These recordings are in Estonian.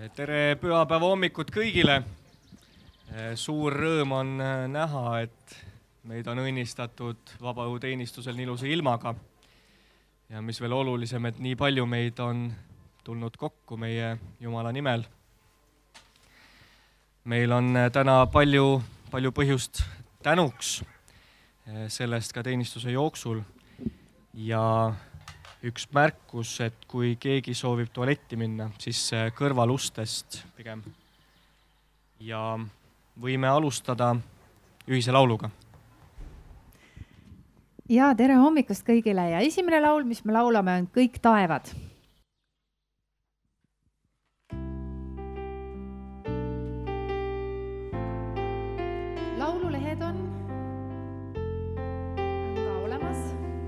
Tere pühapäeva hommikut kõigile. Suur rõõm on näha, et meid on õnnistatud vabaõhuteenistusel nii ilusa ilmaga. Ja mis veel olulisem, et nii palju meid on tulnud kokku meie Jumala nimel. Meil on täna palju põhjust tänuks sellest ka teenistuse jooksul. Ja üks märkus, et kui keegi soovib tualetti minna, siis kõrvalustest pigem. Ja võime alustada ühise lauluga. Ja tere hommikust kõigile ja esimene laul, mis me laulame, on Kõik taevad. Laululehed on ka olemas.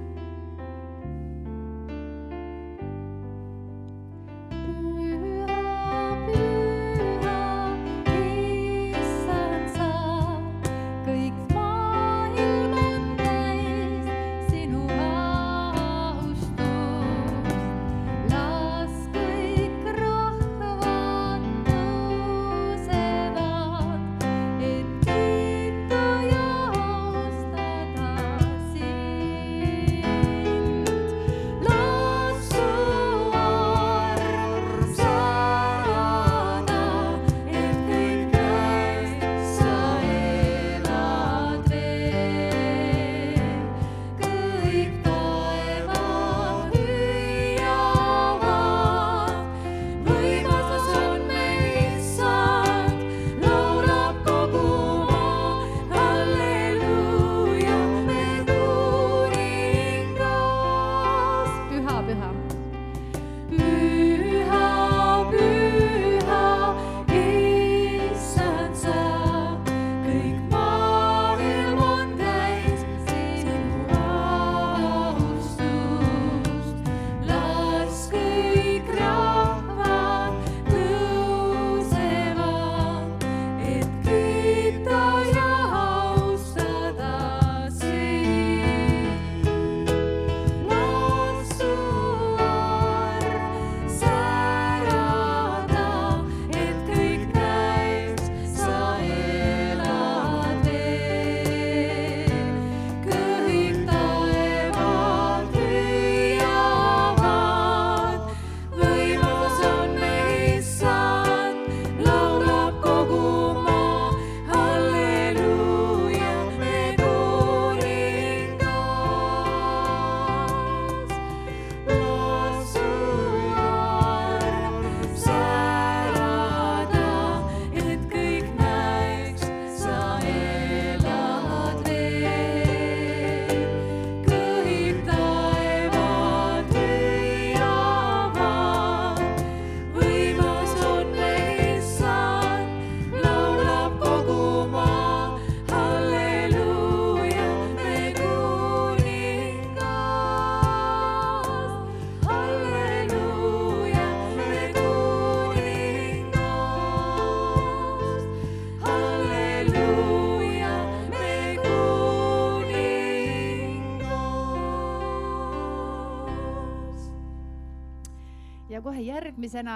Ja kohe järgmisena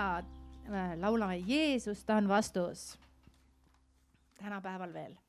laulame Jeesus, ta on vastus. Tänapäeval veel.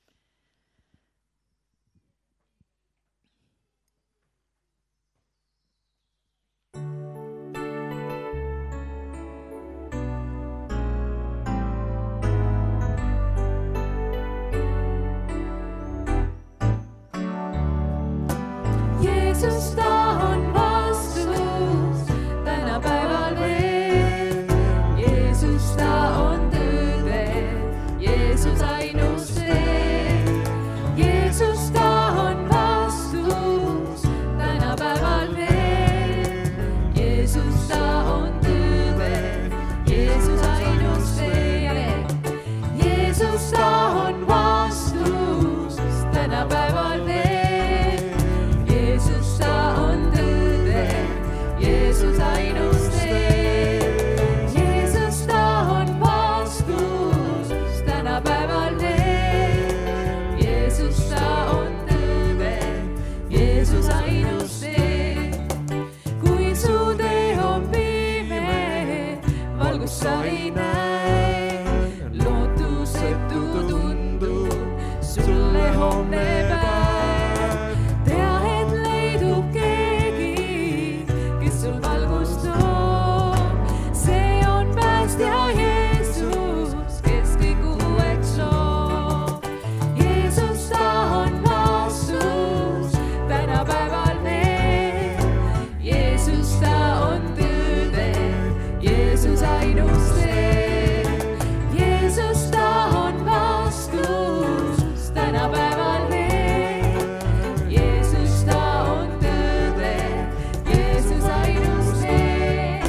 Jeesus, ta on vastus. Tänapäeval veel. Jeesus, ta on tõde. Jeesus ainus tee. Jeesus, ta on vastus. Tänapäeval veel. Jeesus, ta on tõde. Jeesus ainus tee. Jeesus, ta on vastus. Tänapäeval veel. Sa ei näe. õnnepäev. Tea, et leidub keegi, kes sul valgust toob. See on päästja Jeesus, kes kõik uueks loob. Jeesus, ta on vastus tänapäeval veel. Jeesus, ta on tõde, Jeesus ainus tee. Jeesus, ta on vastus tänapäeval veel. Jeesus, ta on tõde, Jeesus ainus tee.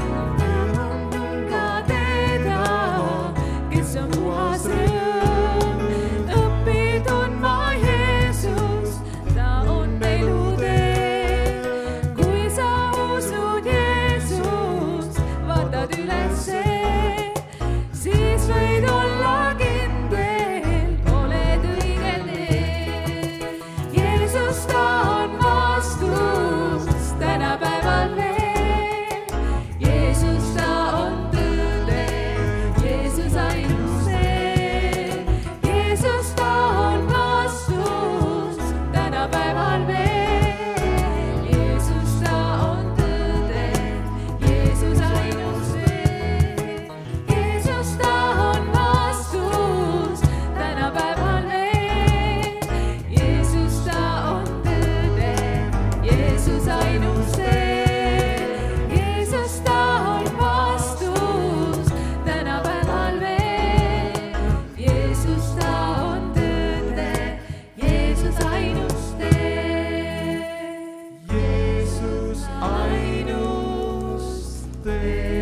Ka teda, kes on puhas rõõm, õpi tundma Jeesus, ta on elutee. Kui sa usud Jeesus, vaatad ülesse, siis võid olla kindel, oled õigel teel. Jeesus, ta on vastus tänapäeval veel. Jeesus, ta on tõde, Jeesus ainus tee. Jeesus, ta on vastus tänapäeval veel. Jeesus, ta on tõde, Jeesus ainus tee. Jeesus, ta on vastus tänapäeval veel. Jeesus, ta on tõde, Jeesus ainus tee. Jeesus, ta on vastus tänapäeval veel. Jeesus, ta on tõde, Jeesus ainus tee. Jeesus ainus tee.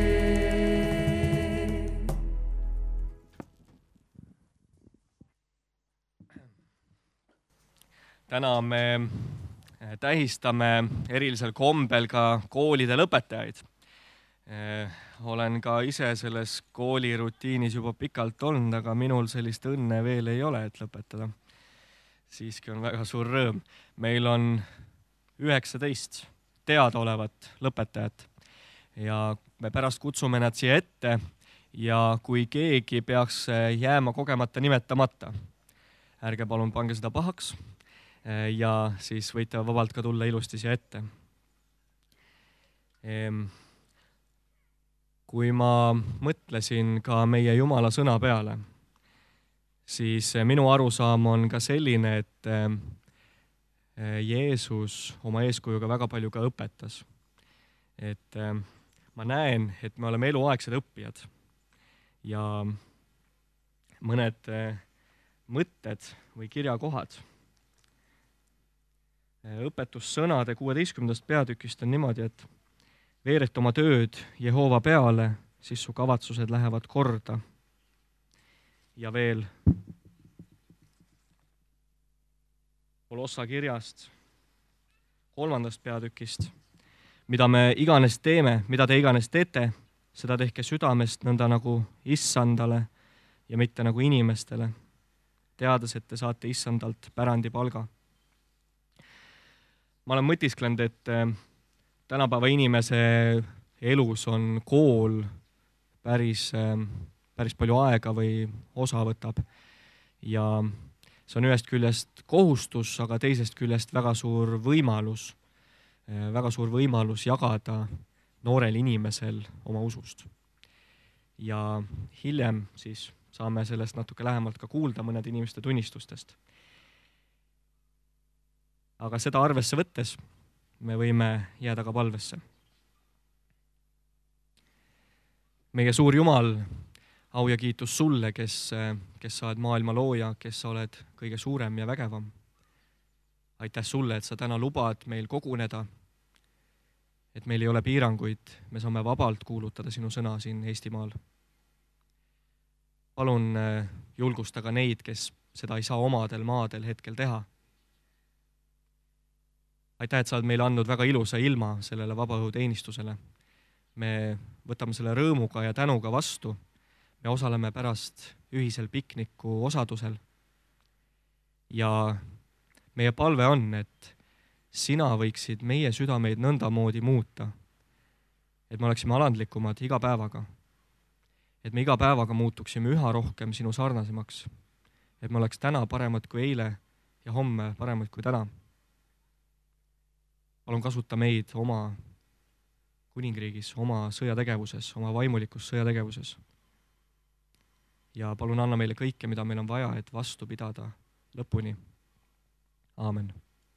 täna me tähistame erilisel kombel ka koolide lõpetajaid. Olen ka ise selles koolirutiinis juba pikalt olnud, aga minul sellist õnne veel ei ole, et lõpetada. Siiski on väga suur rõõm. Meil on 19 teadaolevat lõpetajat ja me pärast kutsume nad siia ette ja kui keegi peaks jääma kogemata nimetamata, ärge palun pange seda pahaks ja siis võite vabalt ka tulla ilusti siia ette. Kui ma mõtlesin ka meie Jumala sõna peale, siis minu arusaam on ka selline, et Jeesus oma eeskujuga väga palju ka õpetas. Et ma näen, et me oleme eluaegsed õppijad ja mõned mõtted või kirjakohad. Õpetussõnade 16. peatükist on niimoodi, et veeret oma tööd Jehova peale, siis su kavatsused lähevad korda. Ja veel Kolossa kirjast 3. peatükist, mida me iganes teeme, mida te iganes teete, seda tehke südamest nõnda nagu Issandale ja mitte nagu inimestele, teades, et te saate Issandalt pärandi palga. Ma olen mõtisklenud, et tänapäeva inimese elus on kool päris palju aega või osa võtab. Ja see on ühest küljest kohustus, aga teisest küljest väga suur võimalus jagada noorel inimesel oma usust. Ja hiljem siis saame sellest natuke lähemalt ka kuulda mõned inimeste tunnistustest. Aga seda arvesse võttes me võime jääda ka palvesse. Meie suur Jumal, au ja kiitus sulle, kes sa oled maailma looja, kes sa oled kõige suurem ja vägevam. Aitäh sulle, et sa täna lubad meil koguneda, et meil ei ole piiranguid, me saame vabalt kuulutada sinu sõna siin Eestimaal. Palun julgusta ka neid, kes seda ei saa omadel maadel hetkel teha. Aitäh, et sa oled meile andnud väga ilusa ilma sellele vabaõhuteenistusele. Me võtame selle rõõmuga ja tänuga vastu. Me osaleme pärast ühisel pikniku osadusel. Ja meie palve on, et sina võiksid meie südameid nõndamoodi muuta, et me oleksime alandlikumad iga päevaga. Et me iga päevaga muutuksime üha rohkem sinu sarnasemaks. Et me oleks täna paremad kui eile ja homme paremaid kui täna. Palun kasuta meid oma kuningriigis, oma sõjategevuses, oma vaimulikus sõjategevuses. Ja palun anna meile kõike, mida meil on vaja, et vastu pidada lõpuni. Aamen.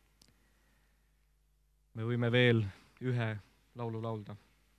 Me võime veel ühe laulu laulda.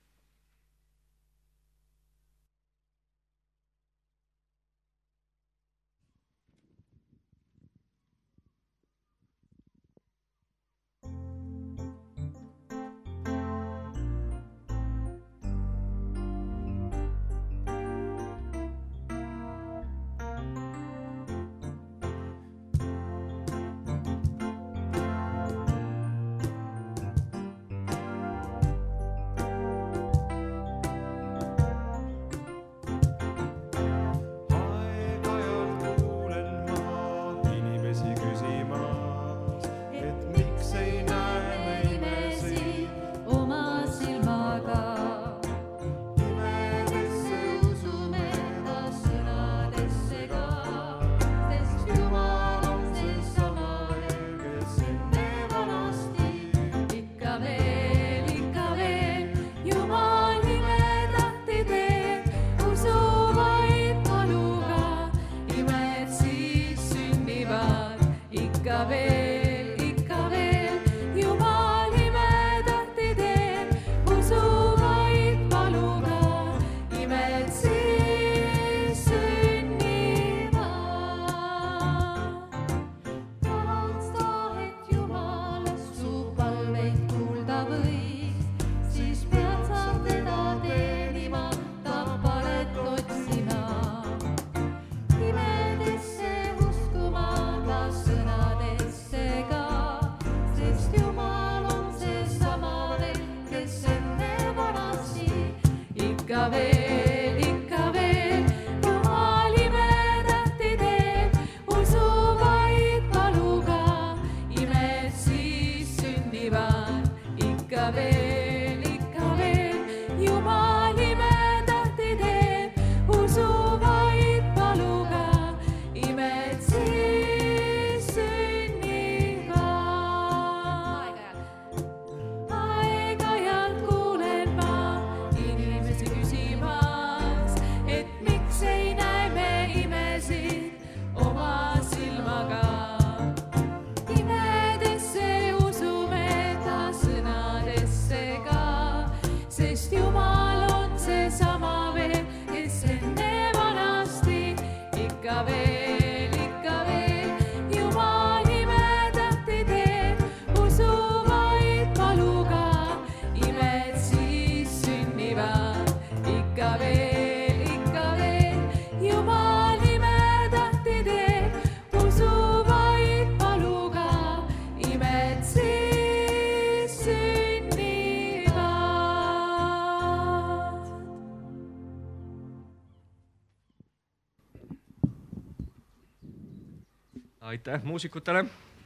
Aitäh muusikutele.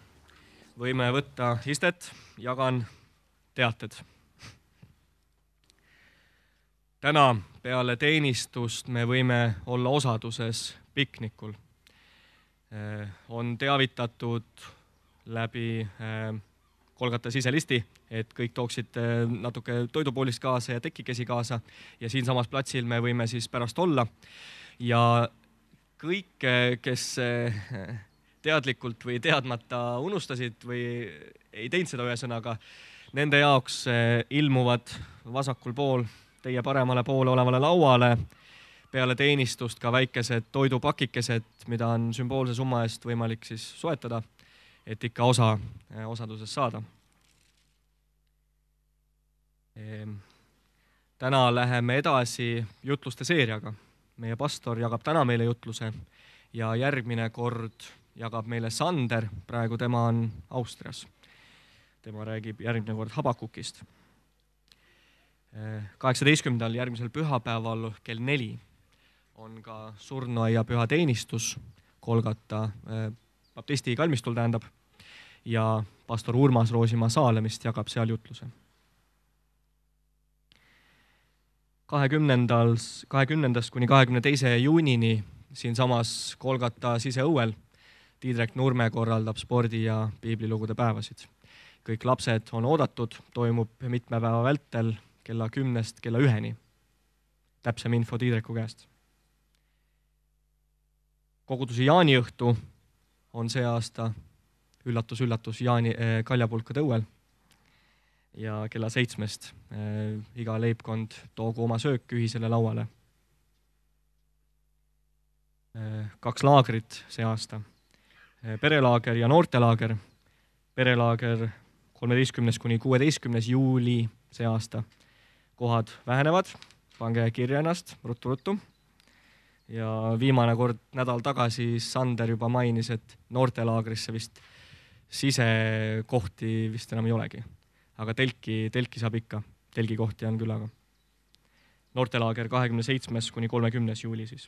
Võime võtta istet, jagan teated. Täna peale teenistust me võime olla osaduses piknikul. On teavitatud läbi Kolgata siselisti, et kõik tooksid natuke toidupoolist kaasa ja tekikesi kaasa ja siinsamas platsil me võime siis pärast olla. Ja kõik, kes teadlikult või teadmata unustasid või ei teinud seda ühesõnaga, nende jaoks ilmuvad vasakul pool teie paremale poole olevale lauale peale teenistust ka väikesed toidupakikesed, mida on sümboolse summa eest võimalik siis soetada, et ikka osaduses saada. Täna läheme edasi jutluste seeriaga. Meie pastor jagab täna meile jutluse ja järgmine kord jagab meile Sander, praegu tema on Austrias. Tema räägib järgmine kord Habakukist. 18. järgmisel pühapäeval kell 4 on ka surnuaia püha teenistus Kolgata baptisti kalmistul tähendab ja pastor Urmas Roosimaa Saalemist jagab seal jutluse. 20. kuni 22. juunini siinsamas Kolgata siseõuel Tiidrek Nurme korraldab spordi- ja piiblilugude päevasid. Kõik lapsed on oodatud, toimub mitme päeva vältel kella 10 kella 1. Täpsem info Tiidreku käest. Koguduse jaaniõhtu on see aasta üllatus kaljapulkade õuel ja kella 7 iga leibkond toogu oma söök ühisele lauale. 2 laagrit see aasta. Perelaager ja noortelaager. Perelaager 13. kuni 16. juuli see aasta. Kohad vähenevad, pange kirja ennast ruttu. Ja viimane kord nädal tagasi Sander juba mainis, et noortelaagrisse vist sisekohti vist enam ei olegi. Aga telki saab ikka. Telgikohti on küll aga. Noortelaager 27. kuni 30. juuli siis.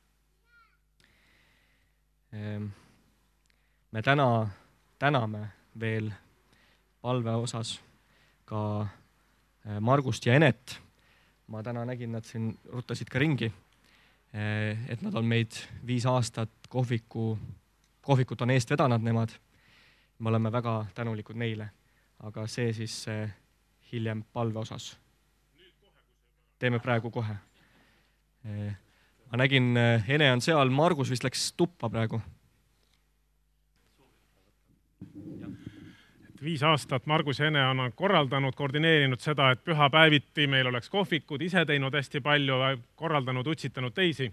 Me täname veel palve osas ka Margust ja Enet. Ma täna nägin, nad siin ruttasid ka ringi, et nad on meid 5 aastat kohvikut on eest vedanud nemad. Me oleme väga tänulikud neile, aga see siis hiljem palve osas. Teeme praegu kohe. Ma nägin, Ene on seal, Margus vist läks tuppa praegu. 5 aastat Margus ja Ene on korraldanud, koordineerinud seda, et pühapäeviti meil oleks kohvikud, ise teinud hästi palju, korraldanud, utsitanud teisi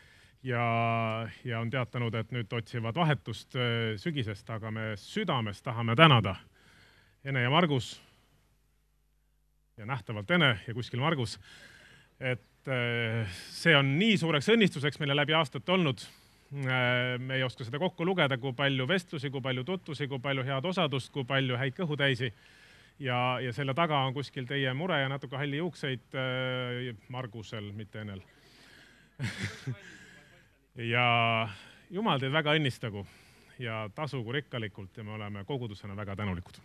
ja on teatanud, et nüüd otsivad vahetust sügisest, aga me südames tahame tänada Ene ja Margus ja nähtavalt Ene ja kuskil Margus, et see on nii suureks õnnistuseks meile läbi aastate olnud. Me ei oska seda kokku lugeda, kui palju vestlusi, kui palju tutvusi, kui palju head osadust, kui palju häid kõhutäisi. Ja selle taga on kuskil teie mure ja natuke halli juukseid Margusel, mitte Enel. Ja Jumal teid väga õnnistagu ja tasugu rikkalikult ja me oleme kogudusena väga tänulikud.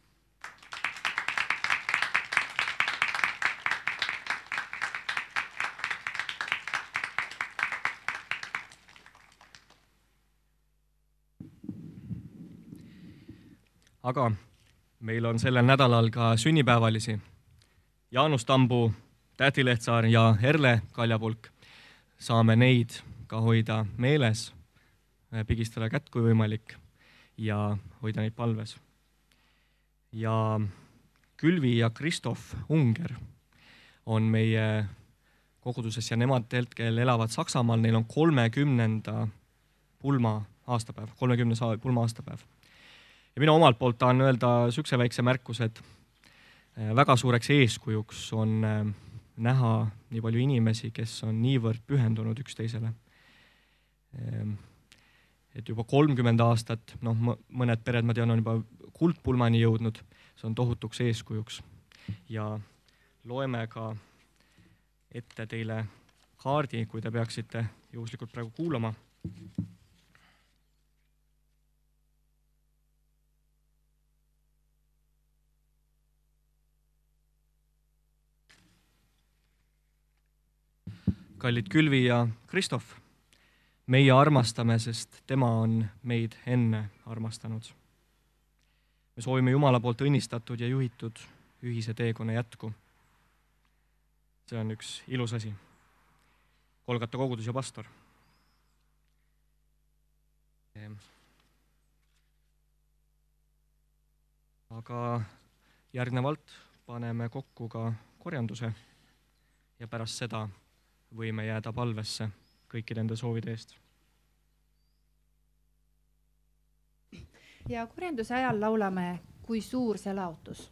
Aga meil on sellel nädalal ka sünnipäevalisi. Jaanus Tambu, Täti Lehtsaar ja Erle Kaljapulk. Saame neid ka hoida meeles, pigistada kätt kui võimalik ja hoida neid palves. Ja Külvi ja Kristof Unger on meie koguduses ja nemad hetkel elavad Saksamaal. Neil on 30. pulma aastapäev. Ja mina omalt poolt tahan öelda sükse väikse märkus, et väga suureks eeskujuks on näha nii palju inimesi, kes on niivõrd pühendunud üksteisele. Et juba 30 aastat, mõned pered, ma tean, on juba kuldpulmani jõudnud, see on tohutuks eeskujuks. Ja loeme ka ette teile kaardi, kui te peaksite juhuslikult praegu kuulama. Kallid Külvi ja Kristof, meie armastame, sest tema on meid enne armastanud. Me soovime Jumala poolt õnnistatud ja juhitud ühise teekonna jätku. See on üks ilus asi. Kolgata kogudus ja pastor. Aga järgnevalt paneme kokku ka korjanduse ja pärast seda võime jääda palvesse kõikide enda soovide eest. Ja korjanduse ajal laulame Kui suur see laotus.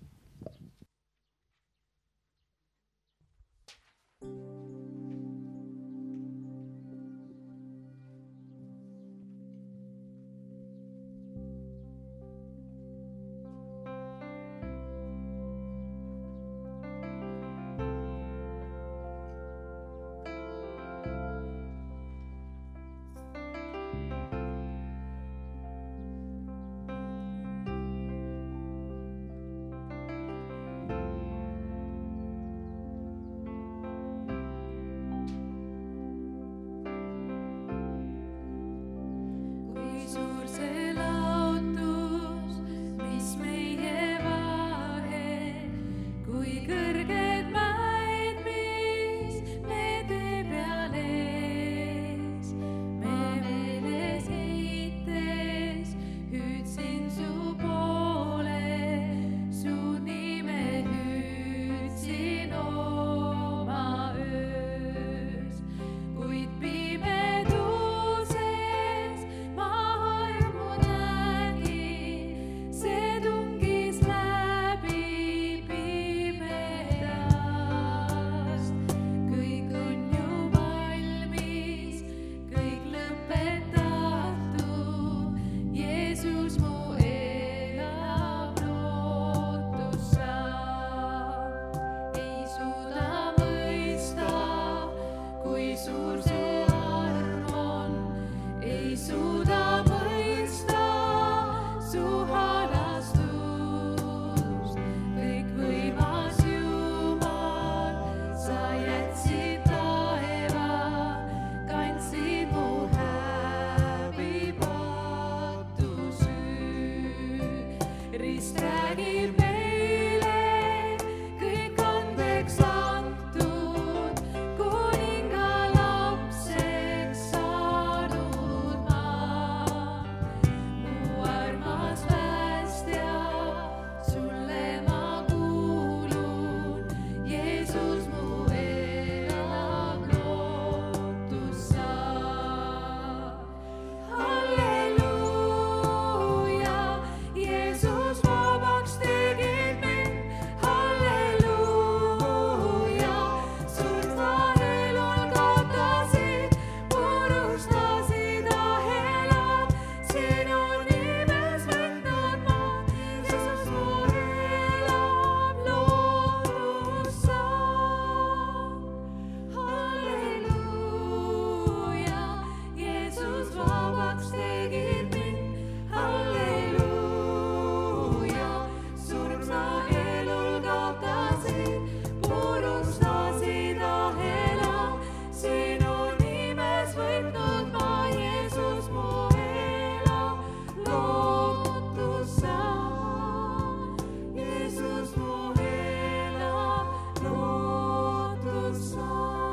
suur su arm on, ei suuda mõista su halastust. Kõikvõimas Jumal, sa jätsid taeva, kandsid mu häbipatu süü. Rist räägib meile kõik andeks antud, kuninga lapseks saanud ma. Mu armas päästja, sulle ma kuulun, Jeesus mu elav lootus sa. Halleluuja, Jeesus vabaks tegid mind. Halleluuja, surma elul kaotasid, purustasid ahelad, sinu nimes võtnud ma, Jeesus mu elav lootus sa. Halleluuja, Jeesus vabaks tegid mind. Halleluuja, surma elul kaotasid, purustasid ahelad, sinu nimes võtnud ma, Jeesus mu elav lootus sa. Jeesus mu elav lootus sa.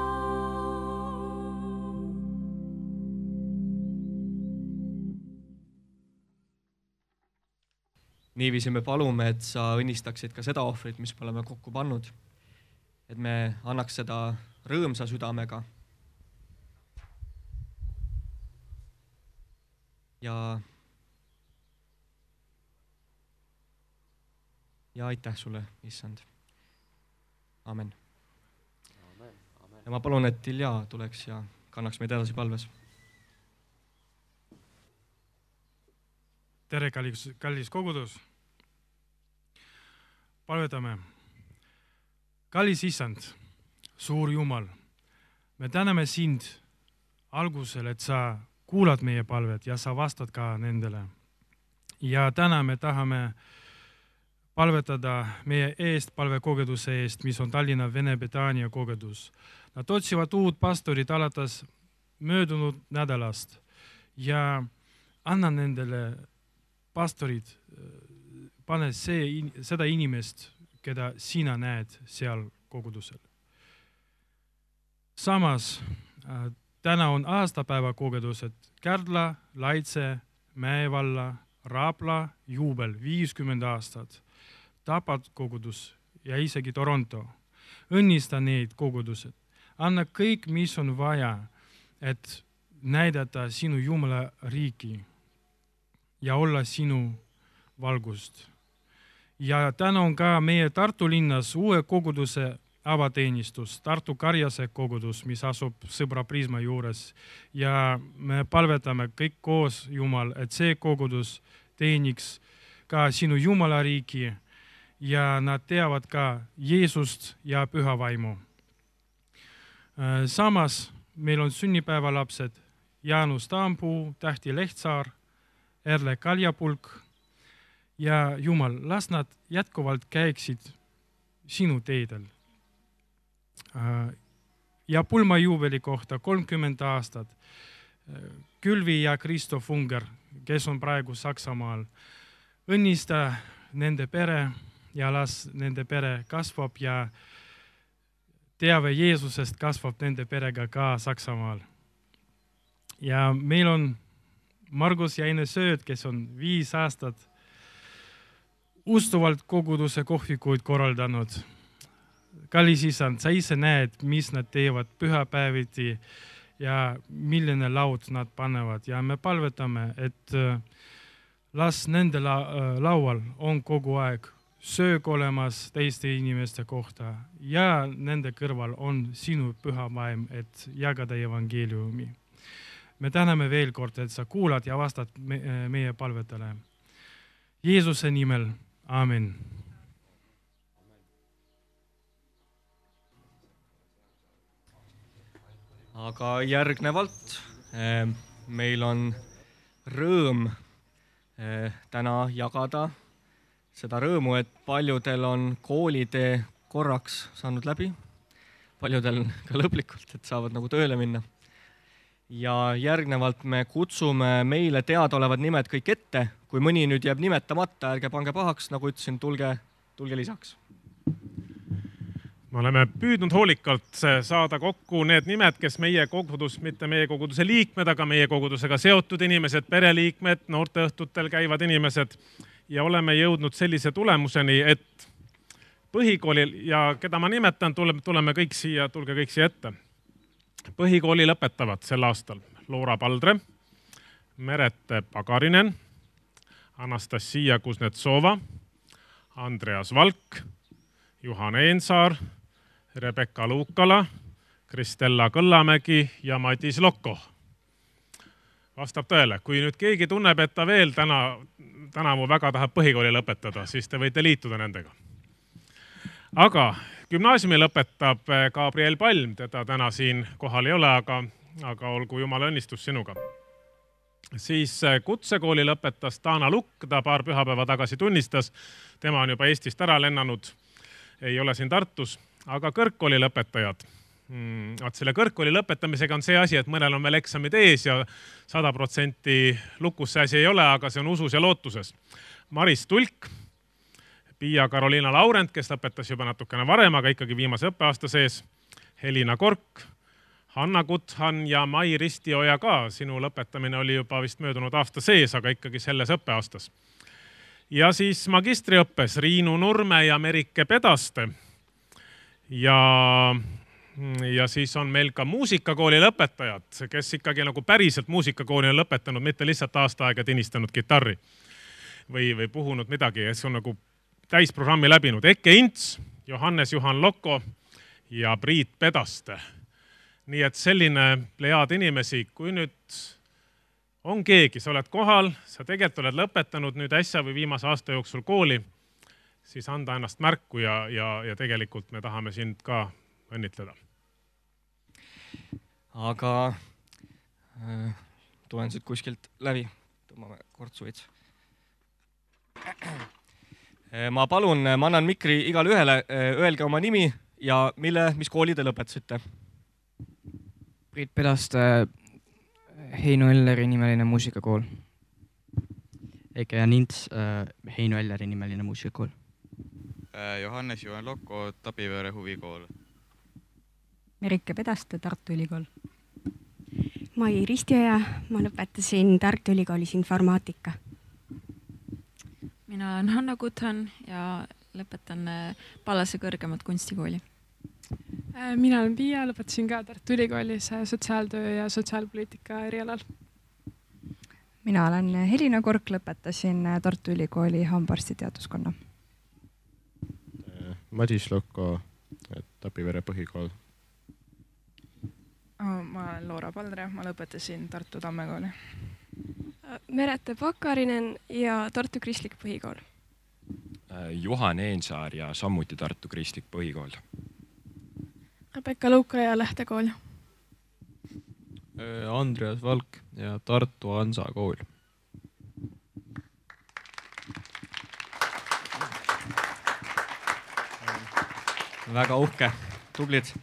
niiviisi me palume, et sa õnnistaksid ka seda ohvrit, mis me oleme kokku pannud. Et me annaks seda rõõmsa südamega. Ja aitäh sulle, issand. Amen. Ja ma palun, et Ilja tuleks ja kannaks meid edasi palves. Tere, kallis kogudus. Palvetame. Kallis issand, suur Jumal, me täname sind algusel, et sa kuulad meie palved ja sa vastad ka nendele. Ja täna me tahame palvetada meie eest palvekogeduse eest, mis on Tallinna Vene Betania kogedus. Nad otsivad uut pastorit alates möödunud nädalast ja anna nendele pastorid, pane seda inimest, keda sina näed seal kogudusel. Samas, täna on aastapäeva kogedused Kärdla, Laitse, Mäevalla, Rapla, Juubel, 50 aastat, Tapat kogudus ja isegi Toronto. Õnnista neid kogudused. Anna kõik, mis on vaja, et näidata sinu Jumala riiki ja olla sinu valgust. Ja täna on ka meie Tartu linnas uue koguduse avateenistus, Tartu Karjase kogudus, mis asub Sõbra Prisma juures. Ja me palvetame kõik koos, Jumal, et see kogudus teeniks ka sinu Jumala riiki ja nad teavad ka Jeesust ja Püha Vaimu. Samas meil on sünnipäevalapsed Jaanus Taampuu, Tähti Lehtsaar, Erle Kaljapulk ja Jumal, las nad jätkuvalt käiksid sinu teedel. Ja Pulma juubeli kohta 30 aastat. Külvi ja Kristof Unger, kes on praegu Saksamaal. Õnnista nende pere ja las nende pere kasvab ja teave Jeesusest kasvab nende perega ka Saksamaal. Ja meil on Margus ja Ine Sööd, kes on 5 aastat ustuvalt koguduse kohvikuid korraldanud. Kallis isand, sa ise näed, mis nad teevad pühapäeviti ja milline laud nad panevad. Ja me palvetame, et las nende laual on kogu aeg söög olemas teiste inimeste kohta ja nende kõrval on sinu Püha Vaim, et jagada evangeeliumi. Me täname veel kord, et sa kuulad ja vastad meie palvetele. Jeesuse nimel, amen. aga järgnevalt meil on rõõm täna jagada seda rõõmu, et paljudel on koolitee korraks saanud läbi, paljudel ka lõplikult, et saavad nagu tööle minna. Ja järgnevalt me kutsume meile teadaolevad nimed kõik ette. Kui mõni nüüd jääb nimetamata, ärge pange pahaks, nagu ütlesin, tulge lisaks. Me oleme püüdnud hoolikalt saada kokku need nimed, kes meie kogudus, mitte meie koguduse liikmed, aga meie kogudusega seotud inimesed, pereliikmed, noorteõhtutel käivad inimesed ja oleme jõudnud sellise tulemuseni, et põhikoolil ja keda ma nimetan, tuleme kõik siia, tulge kõik siia ette. Põhikooli lõpetavad sel aastal Loora Paldre, Merete Pagarinen, Anastasia Kuznetsova, Andreas Valk, Juhan Eensaar, Rebecca Luukala, Kristella Kõllamägi ja Madis Lokko. Vastab tõele, kui nüüd keegi tunneb, et ta veel tänavu väga tahab põhikooli lõpetada, siis te võite liituda nendega. Aga gümnaasiumi lõpetab Gabriel Palm, teda täna siin kohal ei ole, aga olgu jumala õnnistus sinuga. Siis kutsekooli lõpetas Taana Lukk, ta paar pühapäeva tagasi tunnistas, tema on juba Eestist ära lennanud, ei ole siin Tartus, aga kõrgkooli lõpetajad. Selle kõrgkooli lõpetamisega on see asi, et mõnel on veel eksamid ees ja 100% lukus see asi ei ole, aga see on usus ja lootuses. Maris Tulk, Pia-Karoliina Laurent, kes lõpetas juba natukene varem, aga ikkagi viimase õppeaasta sees, Helina Kork, Hanna Kuthan ja Mai Ristioja ka. Sinu lõpetamine oli juba vist möödunud aasta sees, aga ikkagi selles õppeaastas. Ja siis magistriõppes Riinu Nurme ja Merike Pedaste. Ja siis on meil ka muusikakooli lõpetajad, kes ikkagi nagu päriselt muusikakooli on lõpetanud, mitte lihtsalt aasta aega tinistanud gitarri või puhunud midagi. See on nagu täisprogrammi läbinud. Eke Ints, Johannes Juhan Lokko ja Priit Pedaste. Nii et selline plejaad inimesi, kui nüüd on keegi, sa oled kohal, sa tegelikult oled lõpetanud nüüd äsja või viimase aasta jooksul kooli, siis anda ennast märku ja tegelikult me tahame sind ka õnnitleda. Aga tulen siit kuskilt läbi, tõmbame kortsu veits. Ma palun, ma annan mikri igale ühele, öelge oma nimi ja mis kooli te lõpetasite? Priit Pedaste, Heino Elleri nimeline muusikakool. Eke ja Nints, Heino Elleri nimeline muusikakool. Johannes Juhan Lokko, Tabiveere huvikool. Merike Pedaste, Tartu Ülikool. Mai Ristioja, ma lõpetasin Tartu Ülikoolis informaatika. Mina olen Hanna Kuthan ja lõpetan Pallase kõrgemat kunstikooli. Mina olen Pia, lõpetasin ka Tartu Ülikoolis sotsiaaltöö ja sotsiaalpoliitika erialal. Mina olen Helina Kork, lõpetasin Tartu Ülikooli hambaarstiteaduskonna. Madis Lokko, Tabiveere põhikool. Ma olen Loora Paldre, ma lõpetasin Tartu Tammekooli. Merete Pagarinen ja Tartu Kristlik põhikool. Juhan Eensaar ja samuti Tartu Kristlik põhikool. Rebecca Luukala ja Lähtekool. Andreas Valk ja Tartu Hansa kool. Väga uhke, tublid.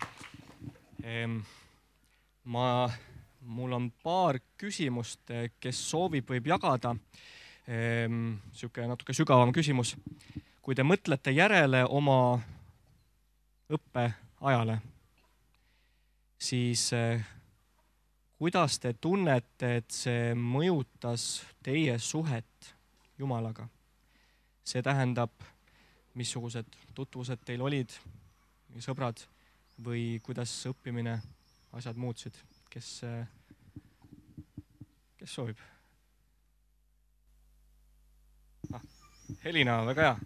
Mul on paar küsimust, kes soovib, võib jagada. Siuke natuke sügavam küsimus. Kui te mõtlete järele oma õppeajale, siis kuidas te tunnete, et see mõjutas teie suhet Jumalaga? See tähendab, missugused tutvused teil olid, sõbrad või kuidas õppimine, asjad muutsid? Kes soovib? Helina, väga hea.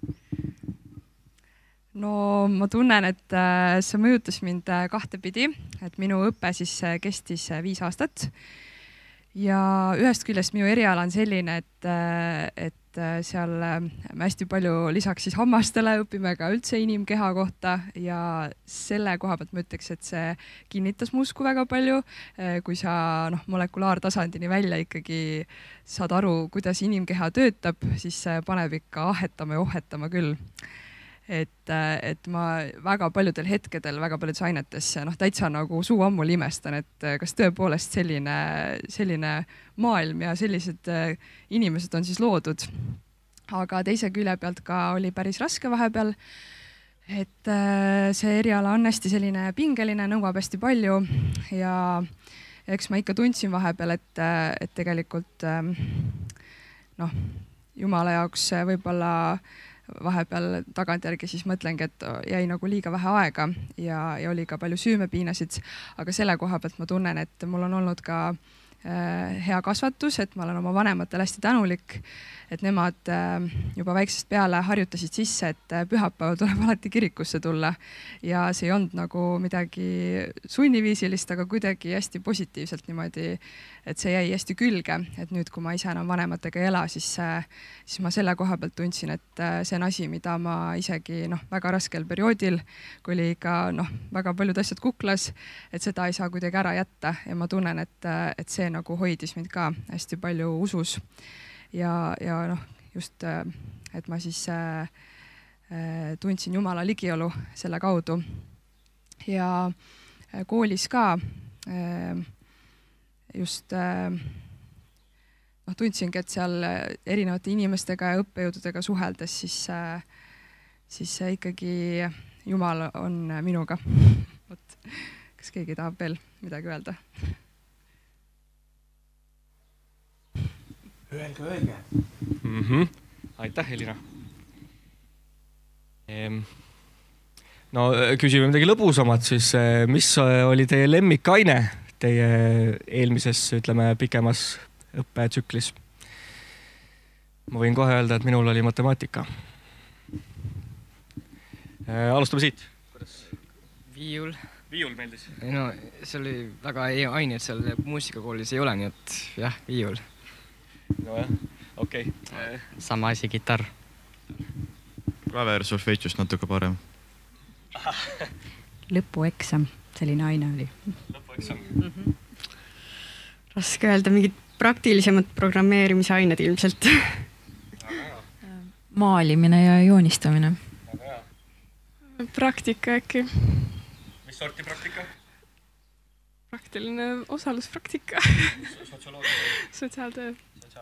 No ma tunnen, et see mõjutas mind kahtepidi, et minu õpe siis kestis 5 aastat. Ja ühest küljest minu eriala on selline, et et seal me hästi palju lisaks siis hammastele õpime ka üldse inimkeha kohta ja selle koha pealt ma ütleks, et see kinnitas mu usku väga palju, kui sa molekulaartasandini välja ikkagi saad aru, kuidas inimkeha töötab, siis see paneb ikka ahetama ja ohetama küll. Et ma väga paljudel hetkedel, väga paljudes ainetes täitsa nagu suu ammul imestan, et kas tõepoolest selline maailm ja sellised inimesed on siis loodud. Aga teise külje pealt ka oli päris raske vahepeal, et see eriala on hästi selline pingeline, nõuab hästi palju ja eks ma ikka tundsin vahepeal, et tegelikult Jumala jaoks võib-olla vahepeal tagantjärgi siis mõtlengi, et jäi nagu liiga vähe aega ja oli ka palju süümepiinasid, aga selle koha pealt ma tunnen, et mul on olnud ka hea kasvatus, et ma olen oma vanematele hästi tänulik, et nemad juba väiksest peale harjutasid sisse, et pühapäeval tuleb alati kirikusse tulla ja see ei olnud nagu midagi sunniviisilist, aga kuidagi hästi positiivselt niimoodi, et see jäi hästi külge, et nüüd, kui ma ise enam vanematega ei ela, siis ma selle koha pealt tundsin, et see on asi, mida ma isegi väga raskel perioodil, kui oli ka väga paljud asjad kuklas, et seda ei saa kuidagi ära jätta ja ma tunnen, et see nagu hoidis mind ka hästi palju usus ja just, et ma siis tundsin Jumala ligiolu selle kaudu ja koolis ka just tundsingi, et seal erinevate inimestega ja õppejõududega suheldes siis ikkagi Jumal on minuga. Kas keegi tahab veel midagi öelda? Öelge. Aitäh, Elina. No küsime midagi lõbusamat, siis mis oli teie lemmikaine teie eelmises, ütleme, pikemas õppetsüklis? Ma võin kohe öelda, et minul oli matemaatika. Alustame siit. Viiul. Viiul meeldis? No, see oli väga hea aine, et seal muusikakoolis ei ole, nii et jah, viiul. No jah, okei. Sama asi, kitarr. Klaver solfeitšust natuke parem. Lõpueksam, selline aine oli. Lõpueksam. Raske öelda, mingid praktilisemad programmeerimise ained ilmselt. Maalimine ja joonistamine. Praktika äkki. Mis sorti praktika? Praktiline osaluspraktika. Sotsiaaltöö.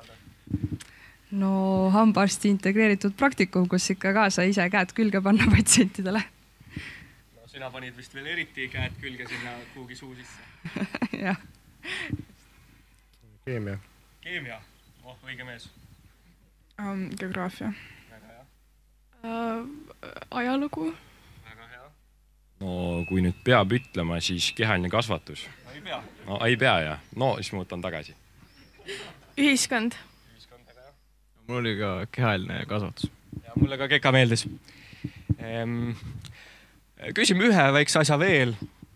No hambaarsti integreeritud praktikum, kus ikka ka sa ise käed külge panna patsientidele. No sina panid vist veel eriti käed külge sinna kuhugi suu sisse. Jah. Keemia. Keemia? Õige mees. Geograafia. Väga hea. Ajalugu. Väga hea. No kui nüüd peab ütlema, siis kehaline kasvatus. No ei pea. No ei pea, jah. No siis ma võtan tagasi. Ühiskond. Mul oli ka kehaline kasvatus. Ja mulle ka keka meeldis. Küsime ühe väikse asja veel.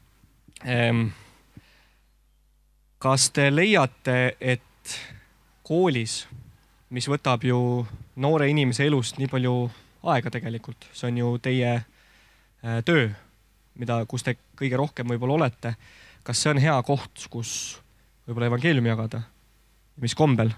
Kas te leiate, et koolis, mis võtab ju noore inimese elust nii palju aega tegelikult, see on ju teie töö, kus te kõige rohkem võib-olla olete, kas see on hea koht, kus võib-olla evangeeliumi jagada? Mis kombel?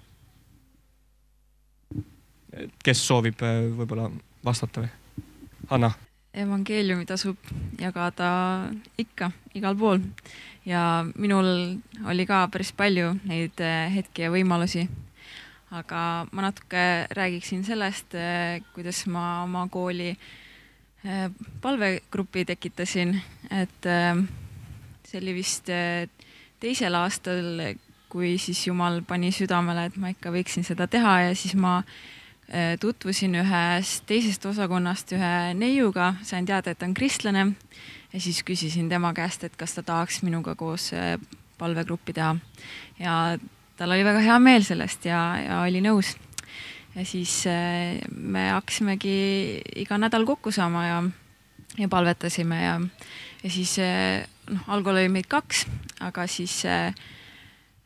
Kes soovib võib-olla vastata või? Hanna? Evangeeliumi tasub jagada ikka, igal pool. Ja minul oli ka päris palju neid hetki ja võimalusi. Aga ma natuke räägiksin sellest, kuidas ma oma kooli palvegrupi tekitasin. Et see oli vist teisel aastal, kui siis Jumal pani südamele, et ma ikka võiksin seda teha ja siis ma tutvusin ühest teisest osakonnast ühe neiuga, sain teada, et ta on kristlane ja siis küsisin tema käest, et kas ta tahaks minuga koos palvegruppi teha. Ja tal oli väga hea meel sellest ja oli nõus. Ja siis me hakkasimegi iga nädal kokku saama ja palvetasime ja siis algul oli meid 2, aga siis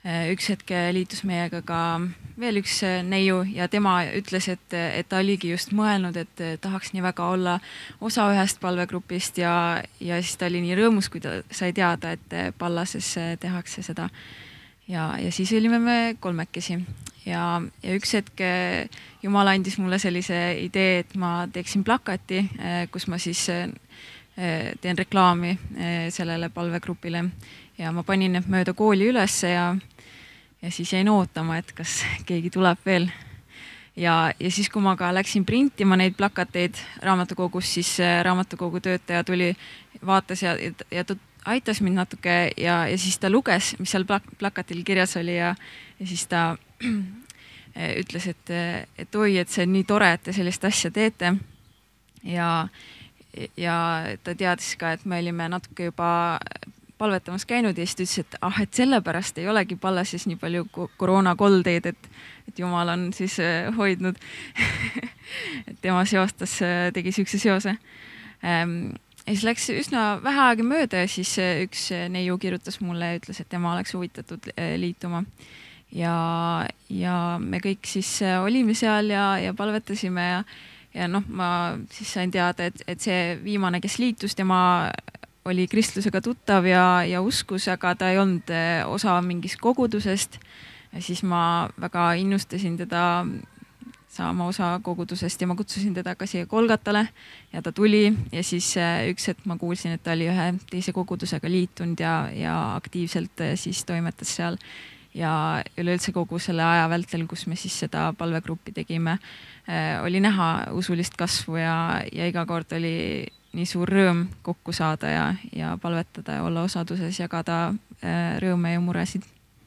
üks hetk liitus meiega ka veel üks neiu ja tema ütles, et ta oligi just mõelnud, et tahaks nii väga olla osa ühest palvegrupist ja siis ta oli nii rõõmus, kui ta sai teada, et Pallases tehakse seda. Ja siis olime me kolmekesi ja üks hetk Jumal andis mulle sellise idee, et ma teeksin plakati, kus ma siis teen reklaami sellele palvegrupile ja ma panin need mööda kooli ülesse ja siis jäin ootama, et kas keegi tuleb veel. Ja siis, kui ma ka läksin printima neid plakateid raamatukogus, siis raamatukogu töötaja tuli, vaatas ja ta aitas mind natuke ja siis ta luges, mis seal plakatil kirjas oli ja siis ta ütles, et oi, et see on nii tore, et te sellist asja teete. Ja ta teadis ka, et me olime natuke juba palvetamas käinud ja siis ta ütles, et sellepärast ei olegi Pallases nii palju koroonakoldeid, et Jumal on siis hoidnud. Et tema seostas, tegi sihukese seose. Ja siis läks üsna vähe aega mööda ja siis üks neiu kirjutas mulle ja ütles, et tema oleks huvitatud liituma. Ja me kõik siis olime seal ja palvetasime ja ma siis sain teada, et see viimane, kes liitus, tema oli kristlusega tuttav ja uskus, aga ta ei olnud osa mingist kogudusest. Ja siis ma väga innustasin teda saama osa kogudusest ja ma kutsusin teda ka siia Kolgatale ja ta tuli ja siis üks hetk ma kuulsin, et ta oli ühe teise kogudusega liitunud ja aktiivselt siis toimetas seal. Ja üleüldse kogu selle aja vältel, kus me siis seda palvegruppi tegime, oli näha usulist kasvu ja iga kord oli nii suur rõõm kokku saada ja palvetada ja olla osaduses, jagada rõõme ja muresid.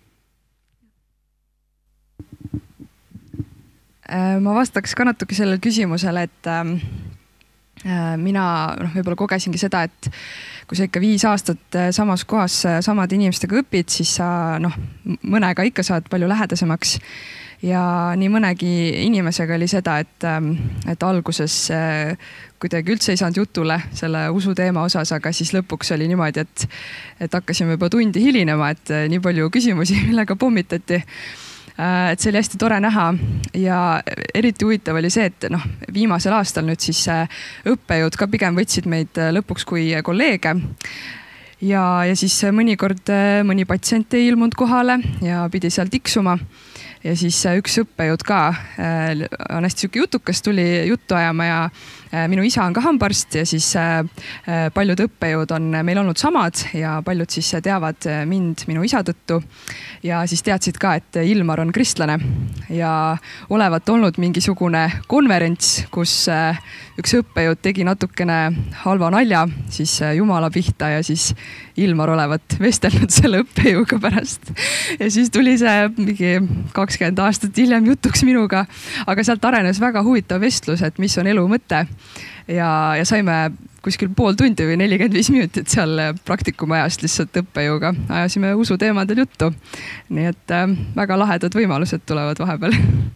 Ma vastaks ka natuke sellele küsimusele, et mina võib-olla kogesingi seda, et kui sa ikka 5 aastat samas kohas samade inimestega õpid, siis sa mõnega ikka saad palju lähedasemaks. Ja nii mõnegi inimesega oli seda, et alguses kuidagi üldse ei saanud jutule selle usu teema osas, aga siis lõpuks oli niimoodi, et hakkasime juba tundi hilinema, et nii palju küsimusi, millega pommitati. Et see oli hästi tore näha ja eriti huvitav oli see, et viimasel aastal nüüd siis õppejõud ka pigem võtsid meid lõpuks kui kolleege. Ja siis mõnikord mõni patsient ei ilmunud kohale ja pidi seal tiksuma. Ja siis üks õppejõud ka on hästi siuke jutukas, tuli juttu ajama ja minu isa on ka hambaarst ja siis paljud õppejõud on meil olnud samad ja paljud siis teavad mind minu isa tõttu. Ja siis teadsid ka, et Ilmar on kristlane ja olevat olnud mingisugune konverents, kus üks õppejõud tegi natukene halva nalja siis Jumala pihta ja siis Ilmar olevat vestelnud selle õppejõuga pärast. Ja siis tuli see mingi 20 aastat hiljem jutuks minuga, aga sealt arenes väga huvitav vestlus, et mis on elu mõte. Ja saime kuskil pool tundi või 45 minutit seal praktikumajast lihtsalt õppejõuga. Ajasime usu teemadel juttu. Nii et väga lahedad võimalused tulevad vahepeal.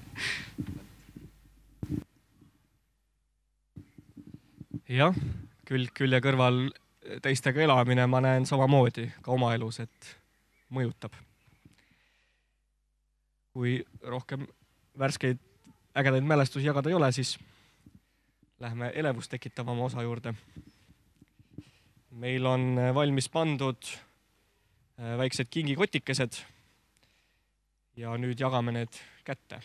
Jah, külje kõrval teistega elamine ma näen samamoodi ka oma elus, et mõjutab. Kui rohkem värskeid ägedaid mälestusi jagada ei ole, siis lähme elevust tekitavama osa juurde. Meil on valmis pandud väiksed kingikotikesed ja nüüd jagame need kätte.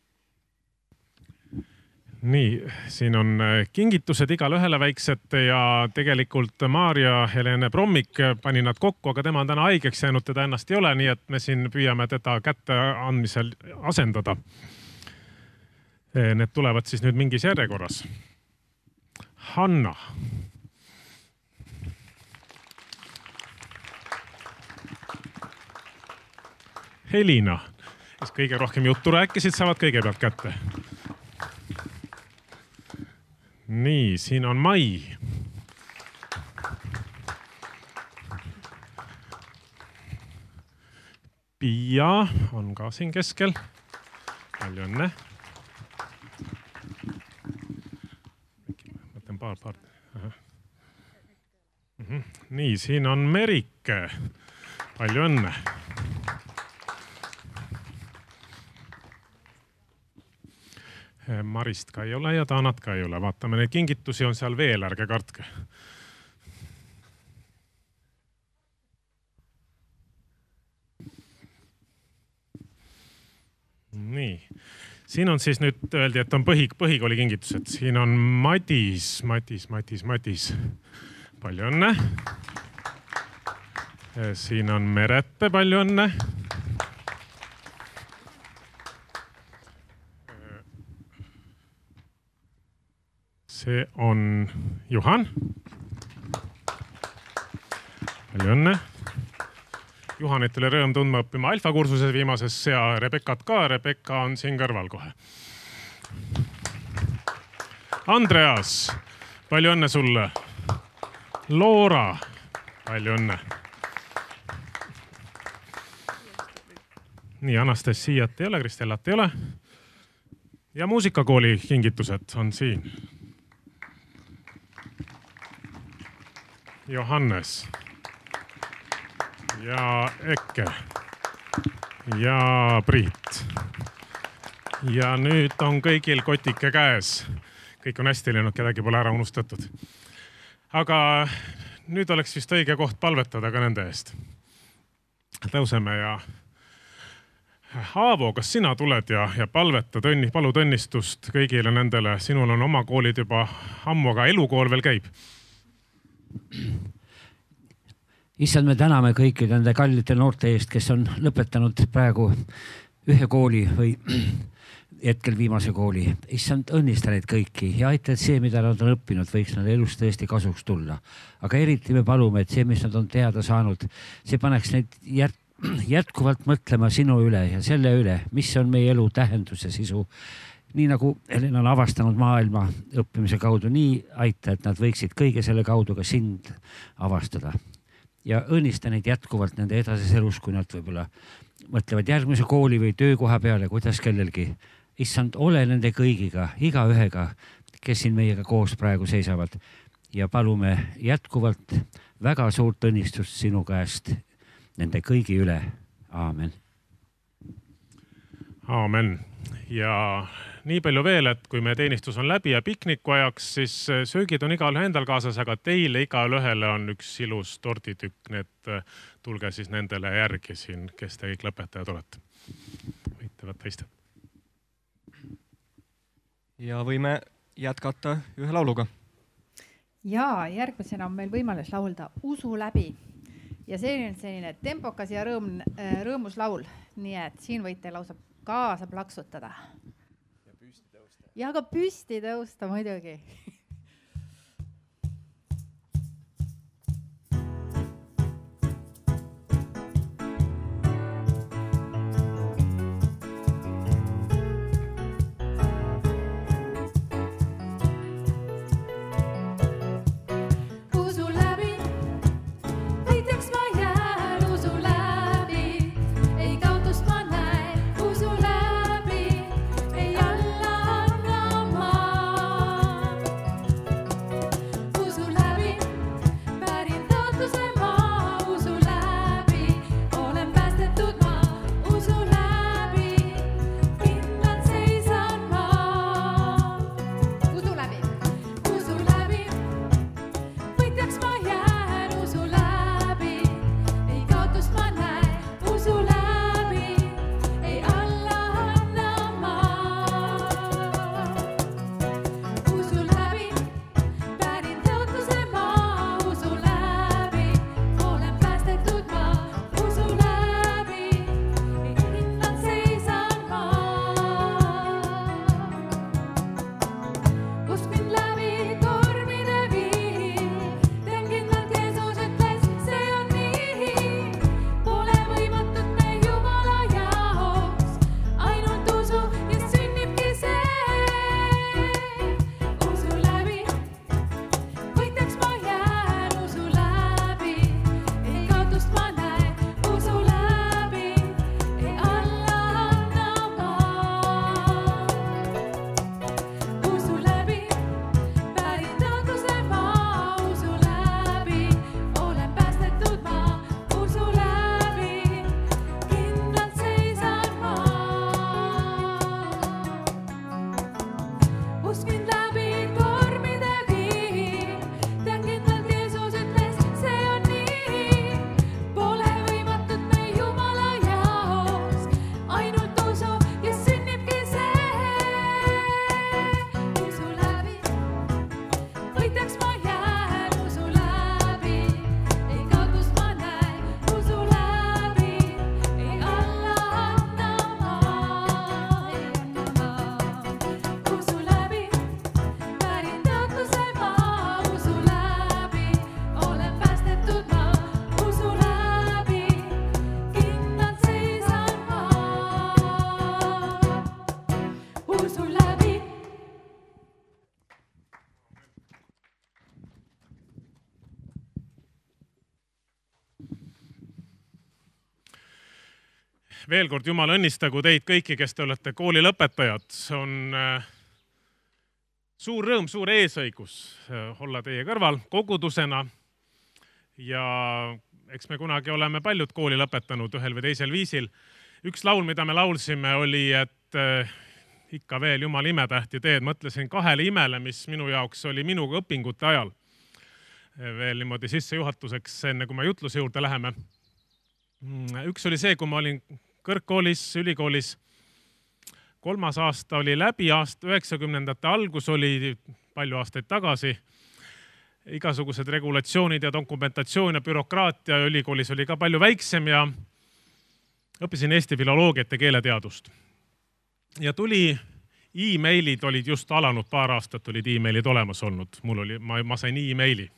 Nii, siin on kingitused igale ühele väiksed ja tegelikult Maarja-Helene Brommik pani nad kokku, aga tema on täna haigeks jäänud, teda ennast ei ole, nii et me siin püüame teda kätte andmisel asendada. Need tulevad siis nüüd mingis järjekorras. Hanna. Helina, kes kõige rohkem juttu rääkisid, saavad kõigepealt kätte. Nii, siin on Mai. Pia on ka siin keskel. Palju õnne. Mõtlen paar. Nii, siin on Merike. Palju õnne. Marist ka ei ole ja Taanat ka ei ole. Vaatame, neid kingitusi on seal veel, ärge kartke. Nii. Siin on siis nüüd öeldi, et on põhikooli kingitused. Siin on Madis. Palju õnne. Siin on Merete, palju õnne. See on Juhan. Palju õnne. Juhanit oli rõõm tundma õppima alfa kursuses viimases ja Rebekat ka. Rebeka on siin kõrval kohe. Andreas, palju õnne sulle. Loora, palju õnne. Nii, Anastasiat ei ole, Kristellat ei ole. Ja muusikakooli kingitused on siin. Johannes. Ja Eke ja Priit. Ja nüüd on kõigil kotike käes. Kõik on hästi läinud, kedagi pole ära unustatud. Aga nüüd oleks vist õige koht palvetada ka nende eest. Tõuseme ja Aavo, kas sina tuled ja palveta, palud õnnistust kõigile nendele? Sinul on oma koolid juba ammu, aga elukool veel käib. Issand, me täname kõiki nende kallite noorte eest, kes on lõpetanud praegu ühe kooli või hetkel viimase kooli. Issand, õnnista neid kõiki ja aita, et see, mida nad on õppinud, võiks nad elus tõesti kasuks tulla. Aga eriti me palume, et see, mis nad on teada saanud, see paneks neid jätkuvalt mõtlema sinu üle ja selle üle, mis on meie elu tähendus ja sisu. Nii nagu Helena on avastanud maailma õppimise kaudu, nii aita, et nad võiksid kõige selle kaudu ka sind avastada. Ja õnnista neid jätkuvalt nende edases elus, kui nad võib-olla mõtlevad järgmise kooli või töökoha peale, kuidas kellelgi. Issand, ole nende kõigiga, iga ühega, kes siin meiega koos praegu seisavad. Ja palume jätkuvalt väga suurt õnnistust sinu käest nende kõigi üle. Aamen. Aamen. Ja nii palju veel, et kui meie teenistus on läbi ja pikniku ajaks, siis söögid on igal endal kaasas, aga teile igal ühele on üks ilus torditükk. Need tulge siis nendele järgi siin, kes te kõik lõpetajad olete. Võite võtta istet. Ja võime jätkata ühe lauluga. Ja järgmisena on meil võimalus laulda Usu läbi. Ja see on selline tempokas ja rõõmus laul. Nii et siin võite lausa kaasa plaksutada. Ja ka püsti tõusta muidugi. Usu läbi, ei alla annama. veel kord Jumal õnnistagu teid kõiki, kes te olete kooli lõpetajad. See on suur rõõm, suur eesõigus olla teie kõrval kogudusena. Ja eks me kunagi oleme paljud kooli lõpetanud ühel või teisel viisil. Üks laul, mida me laulsime, oli, et ikka veel Jumal imetähti teed. Mõtlesin 2 imele, mis minu jaoks oli minuga õpingute ajal. Veel niimoodi sissejuhatuseks, enne kui me jutluse juurde läheme. Üks oli see, kui ma olin kõrgkoolis, ülikoolis. 3. aasta oli läbi, 90ndate algus oli palju aastaid tagasi. Igasugused regulatsioonid ja dokumentatsioon ja bürokraatia ülikoolis oli ka palju väiksem ja õppisin Eesti filoloogiat ja keeleteadust. Ja tuli e-mailid olid just alanud, paar aastat olid e-mailid olemas olnud. Ma sain e-maili.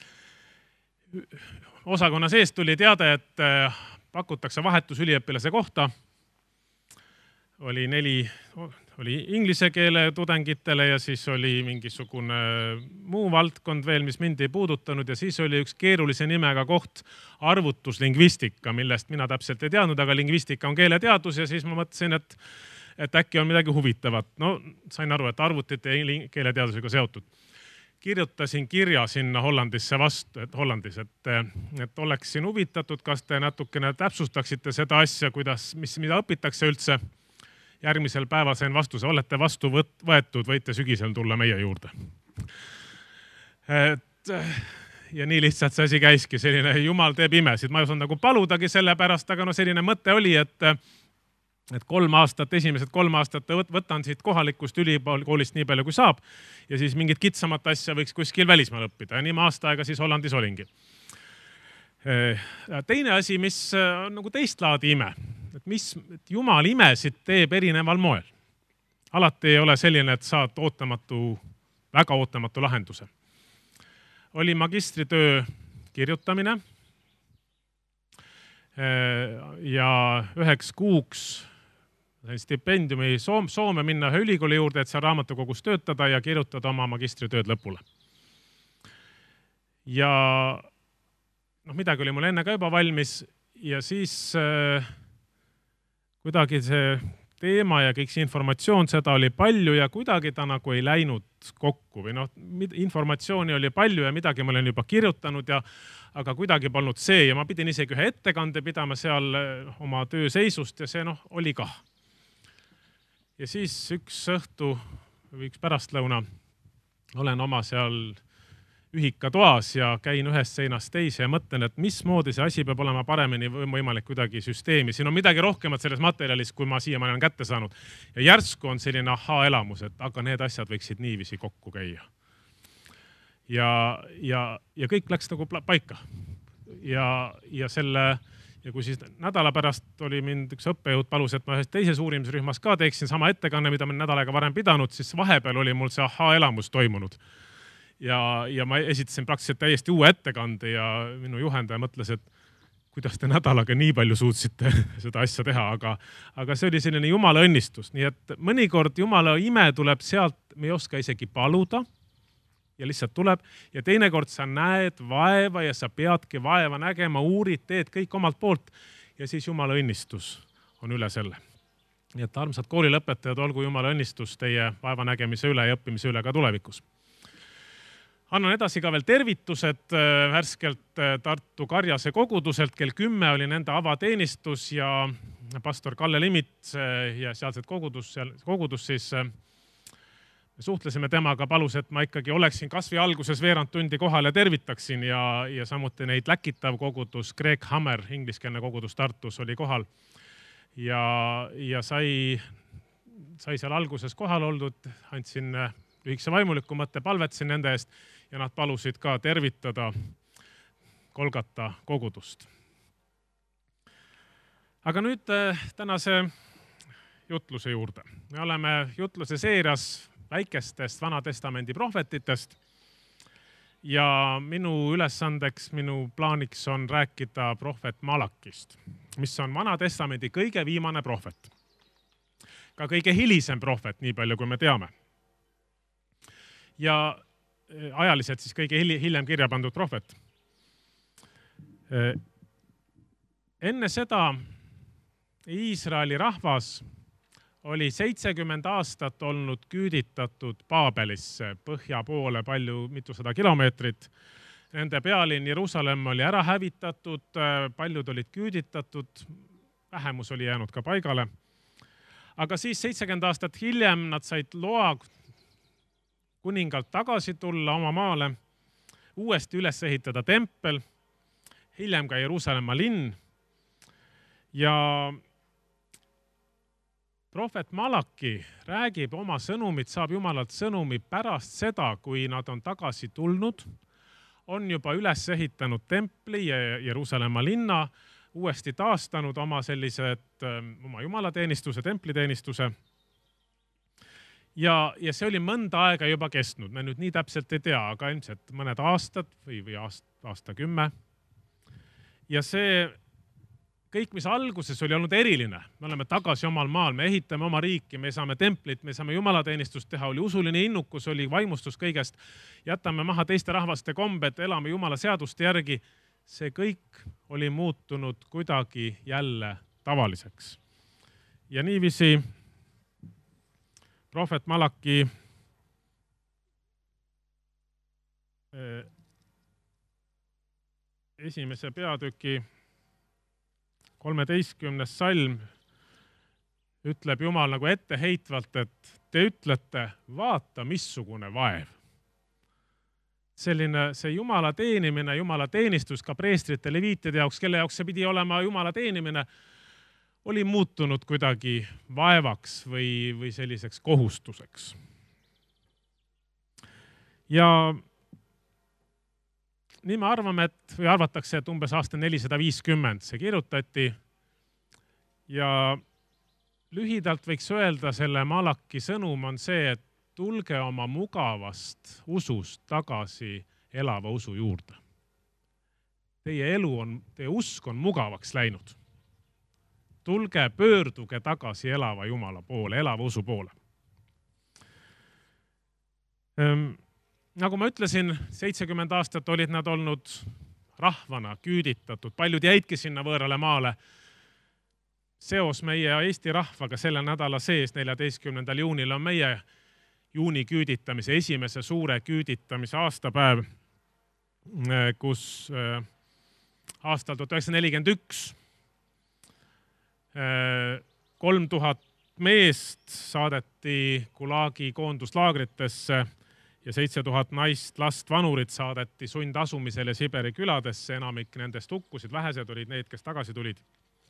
Osakonna sees tuli teade, et pakutakse vahetusüliõpilase kohta. Oli 4, oli inglise keele tudengitele ja siis oli mingisugune muu valdkond veel, mis mind ei puudutanud ja siis oli üks keerulise nimega koht arvutuslingvistika, millest mina täpselt ei teadnud, aga lingvistika on keeleteadus ja siis ma mõtlesin, et äkki on midagi huvitavat. No sain aru, et arvutite ja keeleteadusega seotud. Kirjutasin kirja sinna Hollandisse vastu, et oleksin huvitatud, kas te natukene täpsustaksite seda asja, mida õpitakse üldse. Järgmisel päeval sain vastuse, olete vastu võetud, võite sügisel tulla meie juurde. Ja nii lihtsalt see asi käiski, selline Jumal teeb imesid. Ma ei osanud nagu paludagi selle pärast, aga selline mõte oli, et 3 aastat, esimesed 3 aastat võtan siit kohalikust ülikoolist nii palju kui saab ja siis mingit kitsamat asja võiks kuskil välismaal õppida. Ja nii ma aasta aega siis Hollandis olingi. Teine asi, mis on nagu teist laadi ime, et Jumal imesid teeb erineval moel. Alati ei ole selline, et saad väga ootamatu lahenduse. Oli magistritöö kirjutamine ja 1 kuuks stipendiumi Soome minna ühe ülikooli juurde, et seal raamatukogus töötada ja kirjutada oma magistritööd lõpule. Ja midagi oli mul enne ka juba valmis ja siis kuidagi see teema ja kõik see informatsioon, seda oli palju ja kuidagi ta nagu ei läinud kokku või informatsiooni oli palju ja midagi ma olen juba kirjutanud aga kuidagi polnud see ja ma pidin isegi ühe ettekande pidama seal oma töö seisust ja see oli kah. Ja siis üks õhtu või üks pärastlõuna olen oma seal ühikatoas ja käin ühest seinast teise ja mõtlen, et mismoodi see asi peab olema paremini võimalik kuidagi süsteemi. Siin on midagi rohkemat selles materjalis, kui ma siiamaani olen kätte saanud. Ja järsku on selline aha-elamus, et aga need asjad võiksid niiviisi kokku käia. Ja kõik läks nagu paika. Ja kui siis nädala pärast oli mind üks õppejõud palus, et ma ühes teises uurimisrühmas ka teeksin sama ettekanne, mida ma nädal aega varem pidanud, siis vahepeal oli mul see aha-elamus toimunud. Ja ma esitasin praktiliselt täiesti uue ettekande ja minu juhendaja mõtles, et kuidas te nädalaga nii palju suutsite seda asja teha, aga see oli selline Jumala õnnistus. Nii et mõnikord Jumala ime tuleb sealt, me ei oska isegi paluda ja lihtsalt tuleb ja teinekord sa näed vaeva ja sa peadki vaeva nägema, uurid, teed kõik omalt poolt ja siis Jumala õnnistus on üle selle. Nii et armsad koolilõpetajad, olgu Jumala õnnistus teie vaeva nägemise üle ja õppimise üle ka tulevikus. Annan edasi ka veel tervitused värskelt Tartu Karjase koguduselt. Kell 10 oli nende avateenistus ja pastor Kalle Limits ja sealset kogudus siis suhtlesime temaga, palus, et ma ikkagi oleksin kasvi alguses veerand tundi kohal ja tervitaksin ja samuti neid läkitav kogudus, Greg Hammer, ingliskeelne kogudus Tartus oli kohal ja sai seal alguses kohal oldud, andsin lühikese vaimuliku mõtte, palvetsin nende eest ja nad palusid ka tervitada Kolgata kogudust. Aga nüüd tänase jutluse juurde. Me oleme jutluse seerias väikestest Vana Testamendi prohvetitest ja minu ülesandeks, minu plaaniks on rääkida prohvet Malakist, mis on Vana Testamendi kõige viimane prohvet. Ka kõige hilisem prohvet, nii palju kui me teame. Ja ajaliselt siis kõige hiljem kirja pandud prohvet. Enne seda Iisraeli rahvas oli 70 aastat olnud küüditatud Paabelisse põhja poole mitusada kilomeetrit. Nende pealinn Jeruusalemm oli ära hävitatud, paljud olid küüditatud, vähemus oli jäänud ka paigale. Aga siis 70 aastat hiljem nad said loa kuningalt tagasi tulla oma maale, uuesti üles ehitada tempel, hiljem ka Jeruusalemma linn. Ja prohvet Malaki räägib oma sõnumit, saab Jumalalt sõnumi pärast seda, kui nad on tagasi tulnud, on juba üles ehitanud templi ja Jeruusalemma linna, uuesti taastanud oma jumalateenistuse, templiteenistuse. Ja see oli mõnda aega juba kestnud, me nüüd nii täpselt ei tea, aga ilmselt mõned aastad või aasta 10. Ja see kõik, mis alguses oli olnud eriline, me oleme tagasi omal maal, me ehitame oma riiki, me saame templit, me saame jumalateenistust teha, oli usuline innukus, oli vaimustus kõigest, jätame maha teiste rahvaste kombed, elame Jumala seaduste järgi. See kõik oli muutunud kuidagi jälle tavaliseks. Ja niiviisi prohvet Malaki esimese peatüki 13. salm ütleb Jumal nagu etteheitvalt, et te ütlete, vaata missugune vaev. See Jumala teenimine, Jumala teenistus ka preestrite, leviitide jaoks, kelle jaoks see pidi olema Jumala teenimine, oli muutunud kuidagi vaevaks või selliseks kohustuseks. Ja nii me arvame, või arvatakse, et umbes aasta 450 see kirjutati ja lühidalt võiks öelda, selle Malaki sõnum on see, et tulge oma mugavast usust tagasi elava usu juurde. Teie usk on mugavaks läinud. Tulge, pöörduge tagasi elava Jumala poole, elava usu poole. Nagu ma ütlesin, 70 aastat olid nad olnud rahvana küüditatud, paljud jäidki sinna võõrale maale. Seos meie Eesti rahvaga selle nädala sees, 14. juunil on meie juuni küüditamise, esimese suure küüditamise aastapäev, kus aastal 1941 3000 meest saadeti Gulagi koonduslaagritesse ja 7000 naist, last, vanurit saadeti sundasumisele Siberi küladesse, enamik nendest hukkusid, vähesed olid need, kes tagasi tulid.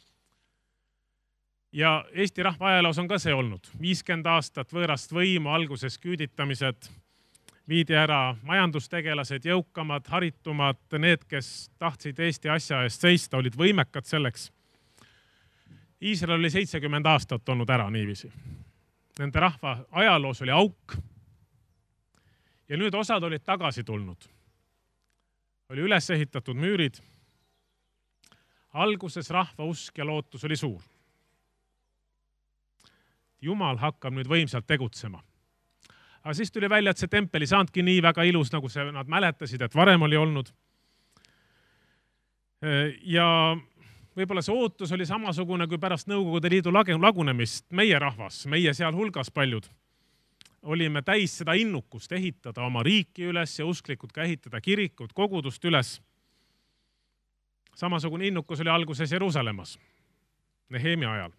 Ja Eesti rahva ajaloos on ka see olnud. 50 aastat võõrast võimu, alguses küüditamised, viidi ära majandustegelased, jõukamad, haritumad, need, kes tahtsid Eesti asja eest seista, olid võimekad selleks. Iisrael oli 70 aastat olnud ära niiviisi. Nende rahva ajaloos oli auk. Ja nüüd osad olid tagasi tulnud. Oli üles ehitatud müürid. Alguses rahva usk ja lootus oli suur. Jumal hakkab nüüd võimsalt tegutsema. Aga siis tuli välja, et see tempel ei saanudki nii väga ilus, nagu nad mäletasid, et varem oli olnud. Ja võib-olla see ootus oli samasugune kui pärast Nõukogude Liidu lagunemist. Meie rahvas, meie seal hulgas paljud, olime täis seda innukust ehitada oma riiki üles ja usklikult ka ehitada kirikut, kogudust üles. Samasugune innukus oli alguses Jeruusalemmas, Nehemia ajal.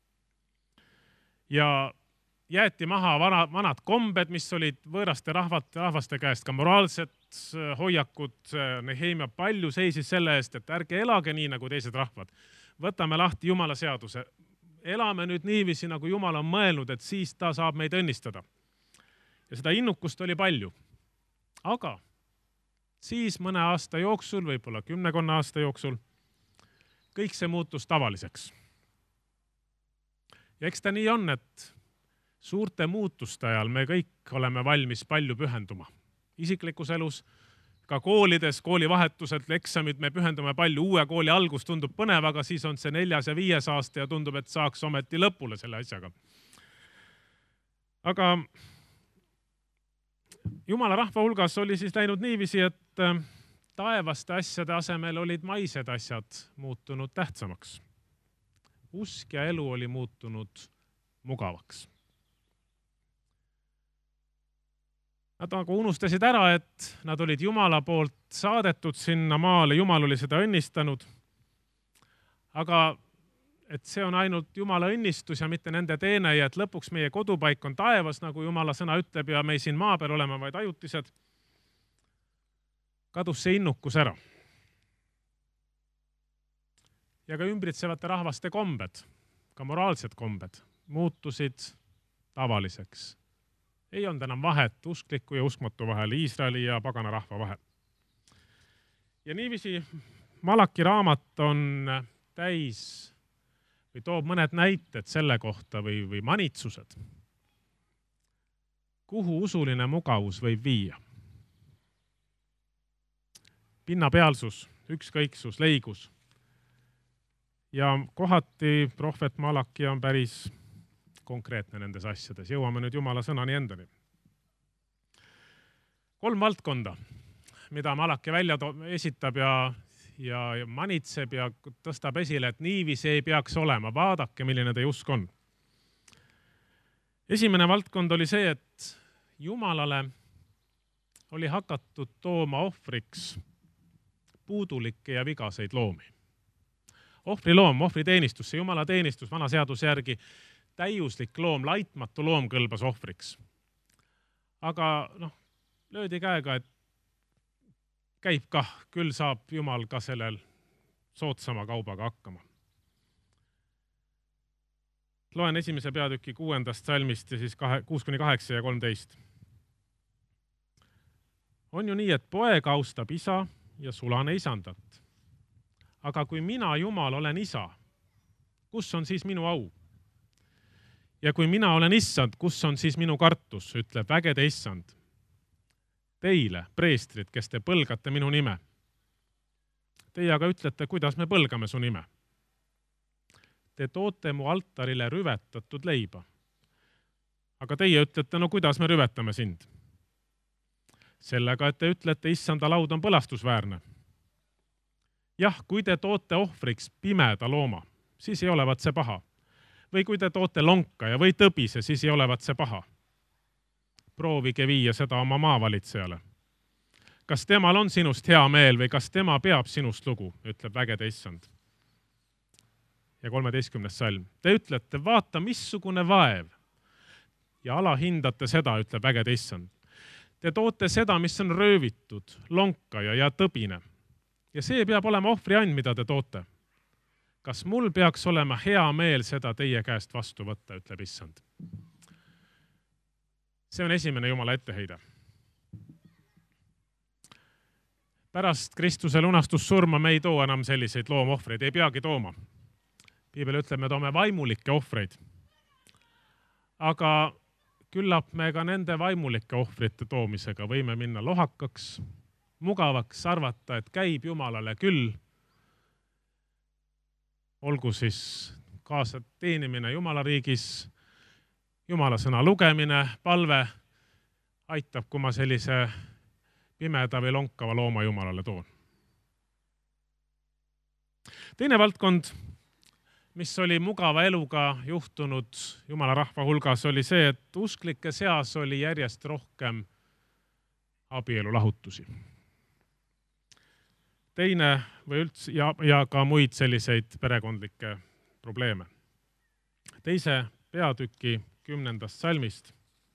Ja jäeti maha vanad kombed, mis olid võõraste rahvaste käest, ka moraalsed hoiakud. Nehemia palju seisis selle eest, et ärge elage nii nagu teised rahvad. Võtame lahti Jumala seaduse. Elame nüüd niiviisi, nagu Jumal on mõelnud, et siis ta saab meid õnnistada. Ja seda innukust oli palju. Aga siis mõne aasta jooksul, võib-olla 10 aasta jooksul, kõik see muutus tavaliseks. Ja eks ta nii on, et suurte muutuste ajal me kõik oleme valmis palju pühenduma. Isiklikus elus, ka koolides, koolivahetused, eksamid, me pühendume palju. Uue kooli algus tundub põnev, aga siis on see 4. ja 5. aasta ja tundub, et saaks ometi lõpule selle asjaga. Aga Jumala rahva hulgas oli siis läinud niiviisi, et taevaste asjade asemel olid maised asjad muutunud tähtsamaks. usk ja elu oli muutunud mugavaks. Nad nagu unustasid ära, et nad olid Jumala poolt saadetud sinna maale, Jumal oli seda õnnistanud. Aga et see on ainult Jumala õnnistus ja mitte nende teene ja et lõpuks meie kodupaik on taevas, nagu Jumala sõna ütleb, ja me siin maa peal oleme vaid ajutised, kadus see innukus ära. Ja ka ümbritsevate rahvaste kombed, ka moraalsed kombed, muutusid tavaliseks. Ei olnud enam vahet uskliku ja uskmatu vahel, Iisraeli ja pagana rahva vahel. Ja niiviisi Malaki raamat on täis või toob mõned näited selle kohta või manitsused, kuhu usuline mugavus võib viia. Pinnapealsus, ükskõiksus, leigus. Ja kohati prohvet Malaki on päris konkreetne nendes asjades. Jõuame nüüd Jumala sõnani endani. 3 valdkonda, mida Malaki välja esitab ja manitseb ja tõstab esile, et niiviisi ei peaks olema. Vaadake, milline teie usk on. Esimene valdkond oli see, et Jumalale oli hakatud tooma ohvriks puudulikke ja vigaseid loomi. Ohvriloom, ohvriteenistus, see Jumala teenistus vana seaduse järgi, täiuslik loom, laitmatu loom kõlbas ohvriks. Aga löödi käega, et käib kah, küll saab Jumal ka sellel soodsama kaubaga hakkama. Loen 1. peatüki 6. salmist ja siis 6-8 ja 13. On ju nii, et poeg austab isa ja sulane isandat. Aga kui mina, Jumal, olen isa, kus on siis minu au? Ja kui mina olen issand, kus on siis minu kartus, ütleb vägede issand. Teile, preestrid, kes te põlgate minu nime. Teie aga ütlete, kuidas me põlgame su nime. Te toote mu altarile rüvetatud leiba. Aga teie ütlete, no kuidas me rüvetame sind? Sellega, et te ütlete, issanda laud on põlastusväärne. Jah, kui te toote ohvriks pimeda looma, siis ei olevat see paha. Või kui te toote lonkaja või tõbise, siis ei olevat see paha. Proovige viia seda oma maavalitsejale. Kas temal on sinust hea meel või kas tema peab sinust lugu, ütleb vägede issand. Ja 13. salm. Te ütlete, vaata, missugune vaev. Ja alahindate seda, ütleb vägede issand. Te toote seda, mis on röövitud, lonkaja ja tõbine. Ja see peab olema ohvriand, mida te toote. Kas mul peaks olema hea meel seda teie käest vastu võtta, ütleb issand. See on esimene Jumala etteheide. Pärast Kristuse lunastussurma me ei too enam selliseid loomohvreid, ei peagi tooma. Piibel ütleb, me toome vaimulikke ohvreid. Aga küllap me ka nende vaimulike ohvrite toomisega võime minna lohakaks, mugavaks arvata, et käib Jumalale küll. Olgu siis kaasa teenimine Jumala riigis, Jumala sõna lugemine, palve aitab, kui ma sellise pimeda või lonkava looma Jumalale toon. Teine valdkond, mis oli mugava eluga juhtunud Jumala rahva hulgas, oli see, et usklike seas oli järjest rohkem abielulahutusi. Teine või üldse ja ka muid selliseid perekondlikke probleeme. Teise peatüki 10. salmist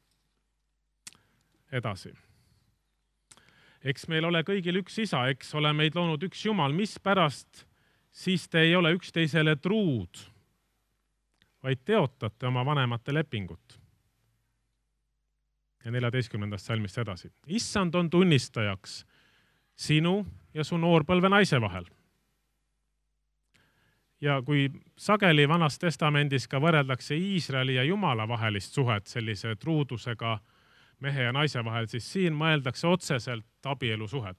edasi. Eks meil ole kõigil üks isa, eks ole meid loonud üks Jumal, mis pärast siis te ei ole üksteisele truud, vaid teotate oma vanemate lepingut. Ja 14. salmist edasi. Issand on tunnistajaks sinu ja su noorpõlve naise vahel. Ja kui sageli Vanas Testamendis ka võrreldakse Iisraeli ja Jumala vahelist suhet sellise truudusega mehe ja naise vahel, siis siin mõeldakse otseselt abielu suhet.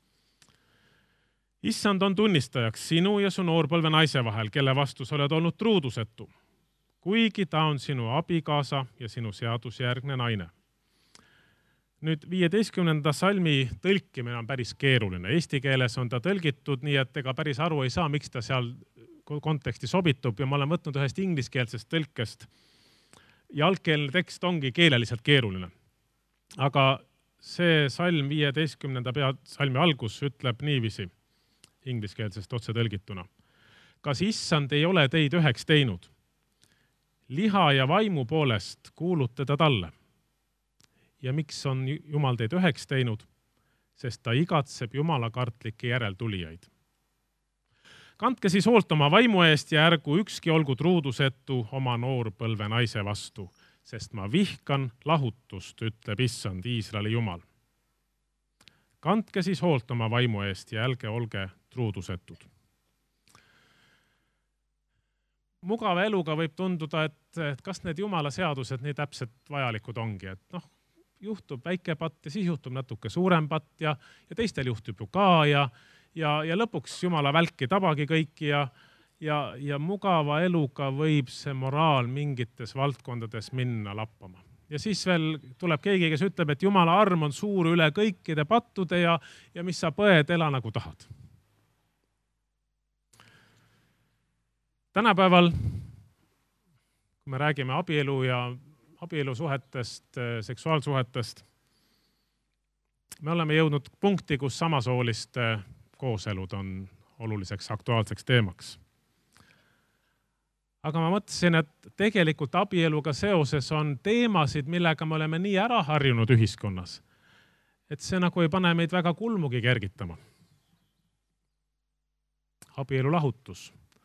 Issand on tunnistajaks sinu ja su noorpõlve naise vahel, kelle vastu sa oled olnud truudusetu, kuigi ta on sinu abikaasa ja sinu seadusjärgne naine. Nüüd 15. salmi tõlkimine on päris keeruline. Eesti keeles on ta tõlgitud nii, et ega päris aru ei saa, miks ta seal konteksti sobitub ja ma olen võtnud ühest ingliskeelsest tõlkest. Ja algkeelne tekst ongi keeleliselt keeruline. Aga see salm 15. salmi algus ütleb niiviisi ingliskeelsest otse tõlgituna. Kas issand ei ole teid üheks teinud? Liha ja vaimu poolest kuulute ta talle. Ja miks on Jumal teid üheks teinud? Sest ta igatseb jumalakartlikke järeltulijaid. Kandke siis hoolt oma vaimu eest ja ärgu ükski olgu truudusetu oma noorpõlve naise vastu, sest ma vihkan lahutust, ütleb issand, Iisraeli Jumal. Kandke siis hoolt oma vaimu eest ja älge olge truudusetud. Mugava eluga võib tunduda, et kas need Jumala seadused nii täpselt vajalikud ongi, et juhtub väike patt ja siis juhtub natuke suurem patt ja teistel juhtub ju ka ja lõpuks Jumala välk ei tabagi kõiki ja mugava eluga võib see moraal mingites valdkondades minna lappama. Ja siis veel tuleb keegi, kes ütleb, et Jumala arm on suur üle kõikide pattude ja mis sa põed, ela nagu tahad. Tänapäeval, kui me räägime abielu ja abielusuhetest, seksuaalsuhetest, me oleme jõudnud punkti, kus samasooliste kooselud on oluliseks aktuaalseks teemaks. Aga ma mõtlesin, et tegelikult abieluga seoses on teemasid, millega me oleme nii ära harjunud ühiskonnas, et see nagu ei pane meid väga kulmugi kergitama. Abielu lahutus.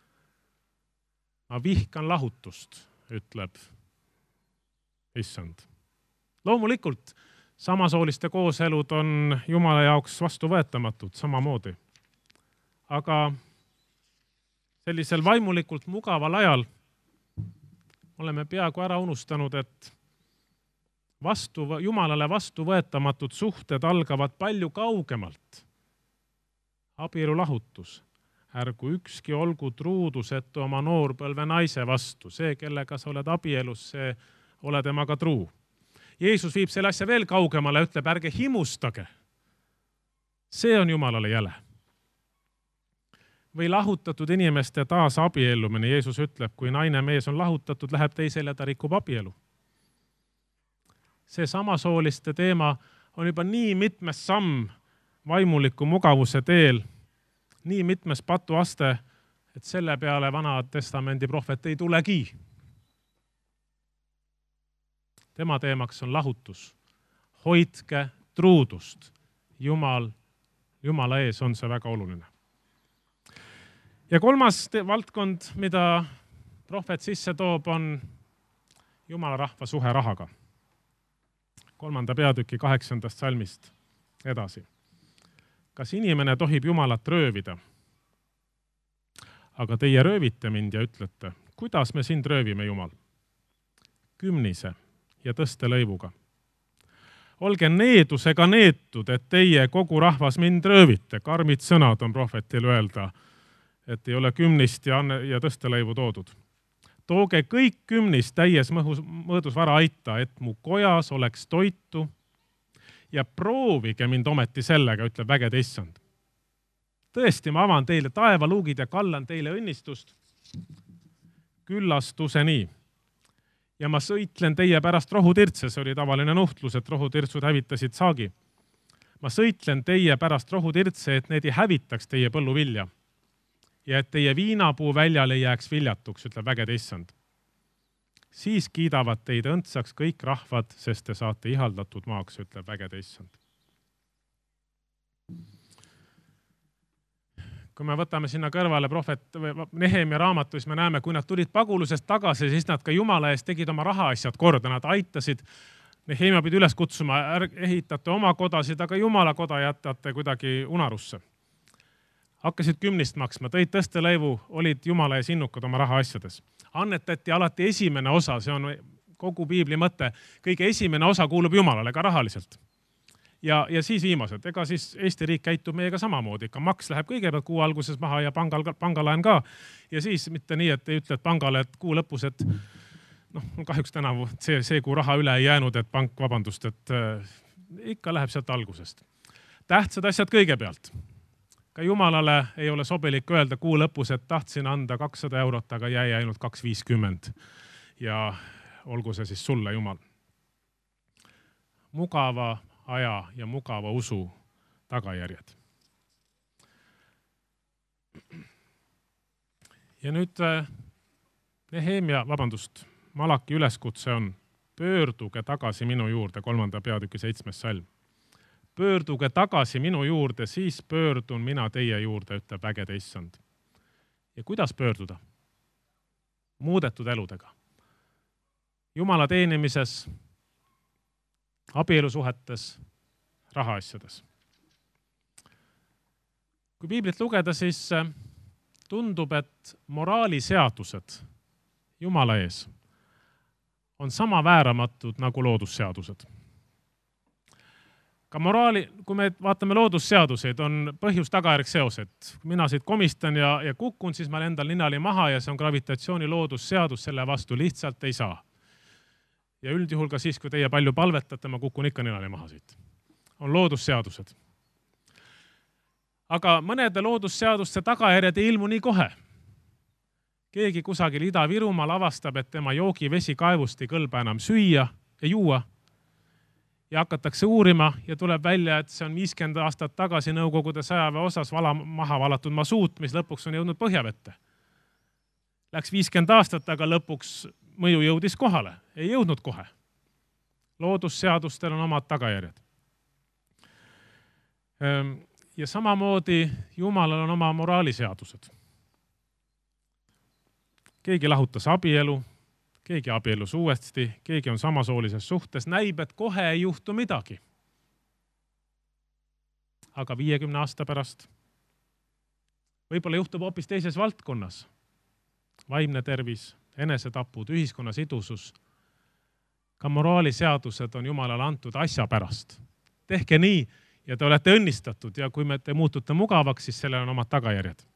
Ma vihkan lahutust, ütleb issand. Loomulikult samasooliste kooselud on Jumala jaoks vastuvõetamatud samamoodi. Aga sellisel vaimulikult mugaval ajal oleme peaaegu ära unustanud, et Jumalale vastuvõetamatud suhted algavad palju kaugemalt. Abielu lahutus. Ärgu ükski olgu truudusetu oma noorpõlve naise vastu. See, kellega sa oled abielus, see ole temaga truu. Jeesus viib selle asja veel kaugemale ja ütleb, ärge himustage. See on Jumalale jäle. Või lahutatud inimeste taas abiellumine. Jeesus ütleb, kui naine mees on lahutatud, läheb teisele, ta rikub abielu. See samasooliste teema on juba nii mitmes samm vaimuliku mugavuse teel, nii mitmes patuaste, et selle peale Vana Testamendi prohvet ei tulegi. Tema teemaks on lahutus. Hoidke truudust. Jumala ees on see väga oluline. Ja kolmas valdkond, mida prohvet sisse toob, on Jumala rahva suhe rahaga. 3. peatüki 8. salmist edasi. Kas inimene tohib Jumalat röövida? Aga teie röövite mind ja ütlete, kuidas me sind röövime, Jumal? Kümnise ja tõstelõivuga. Olge needusega neetud, et teie kogu rahvas mind röövite. Karmid sõnad on prohvetil öelda, et ei ole kümnist ja tõstelõivu toodud. Tooge kõik kümnist täies mõõdus vara aita, et mu kojas oleks toitu ja proovige mind ometi sellega, ütleb vägede issand. Tõesti, ma avan teile taevaluugid ja kallan teile õnnistust. Küllastuseni. Ja ma sõitlen teie pärast rohutirtse, see oli tavaline nuhtlus, et rohutirtsud hävitasid saagi. Ma sõitlen teie pärast rohutirtse, et need ei hävitaks teie põlluvilja ja et teie viinapuu väljal ei jääks viljatuks, ütleb vägede issand. Siis kiidavad teid õndsaks kõik rahvad, sest te saate ihaldatud maaks, ütleb vägede issand. Kui me võtame sinna kõrvale prohvet Nehemia raamatu, siis me näeme, kui nad tulid pagulusest tagasi, siis nad ka Jumala eest tegid oma rahaasjad korda, nad aitasid. Nehemia pidi üles kutsuma, ehitate oma kodasid, aga Jumala koda jätate kuidagi unarusse. Hakkasid kümnist maksma, tõid tõstelõivu, olid Jumala ees innukad oma rahaasjades. Annetati alati esimene osa, see on kogu piibli mõte, kõige esimene osa kuulub Jumalale ka rahaliselt. Ja siis viimased, ega siis Eesti riik käitub meiega samamoodi, ikka maks läheb kõigepealt kuu alguses maha ja pangalaen ka. Ja siis mitte nii, et ei ütle pangale, et kuu lõpus, et kahjuks tänavu see kuu raha üle ei jäänud, et pank, vabandust, et ikka läheb sealt algusest. Tähtsad asjad kõigepealt. ka Jumalale ei ole sobilik öelda kuu lõpus, et tahtsin anda 200 eurot, aga jäi ainult 250. Ja olgu see siis sulle, Jumal. Mugava aja ja mugava usu tagajärjed. Ja nüüd Malaki üleskutse on pöörduge tagasi minu juurde, 3. peatüki 7. salm. Pöörduge tagasi minu juurde, siis pöördun mina teie juurde, ütleb vägede issand. Ja kuidas pöörduda? Muudetud eludega. Jumala teenimises, abielusuhetes, rahaasjades. Kui piiblit lugeda, siis tundub, et moraaliseadused Jumala ees on sama vääramatud nagu loodusseadused. Ka kui me vaatame loodusseaduseid, on põhjus-tagajärg seosed. Kui mina siit komistan ja kukun, siis ma lendan linali maha ja see on gravitatsiooni loodusseadus, selle vastu lihtsalt ei saa. Ja üldjuhul ka siis, kui teie palju palvetate, ma kukun ikka linali maha siit. On loodusseadused. Aga mõnede loodusseaduste tagajärjed ei ilmu nii kohe. Keegi kusagil Ida-Virumaal avastab, et tema joogivesi kaevust ei kõlba enam süüa ja juua. Ja hakatakse uurima ja tuleb välja, et see on 50 aastat tagasi Nõukogude sõjaväe osas maha valatud masuut, mis lõpuks on jõudnud põhjavette. Läks 50 aastat, aga lõpuks mõju jõudis kohale. Ei jõudnud kohe. Loodusseadustel on omad tagajärjed. Ja samamoodi Jumalal on oma moraaliseadused. Keegi lahutas abielu, keegi abielus uuesti, keegi on samasoolises suhtes, näib, et kohe ei juhtu midagi. Aga 50 aasta pärast võib-olla juhtub hoopis teises valdkonnas. Vaimne tervis, enesetapud, ühiskonna sidusus. Ka moraaliseadused on Jumalale antud asja pärast. Tehke nii ja te olete õnnistatud ja kui te muutute mugavaks, siis sellel on omad tagajärjed.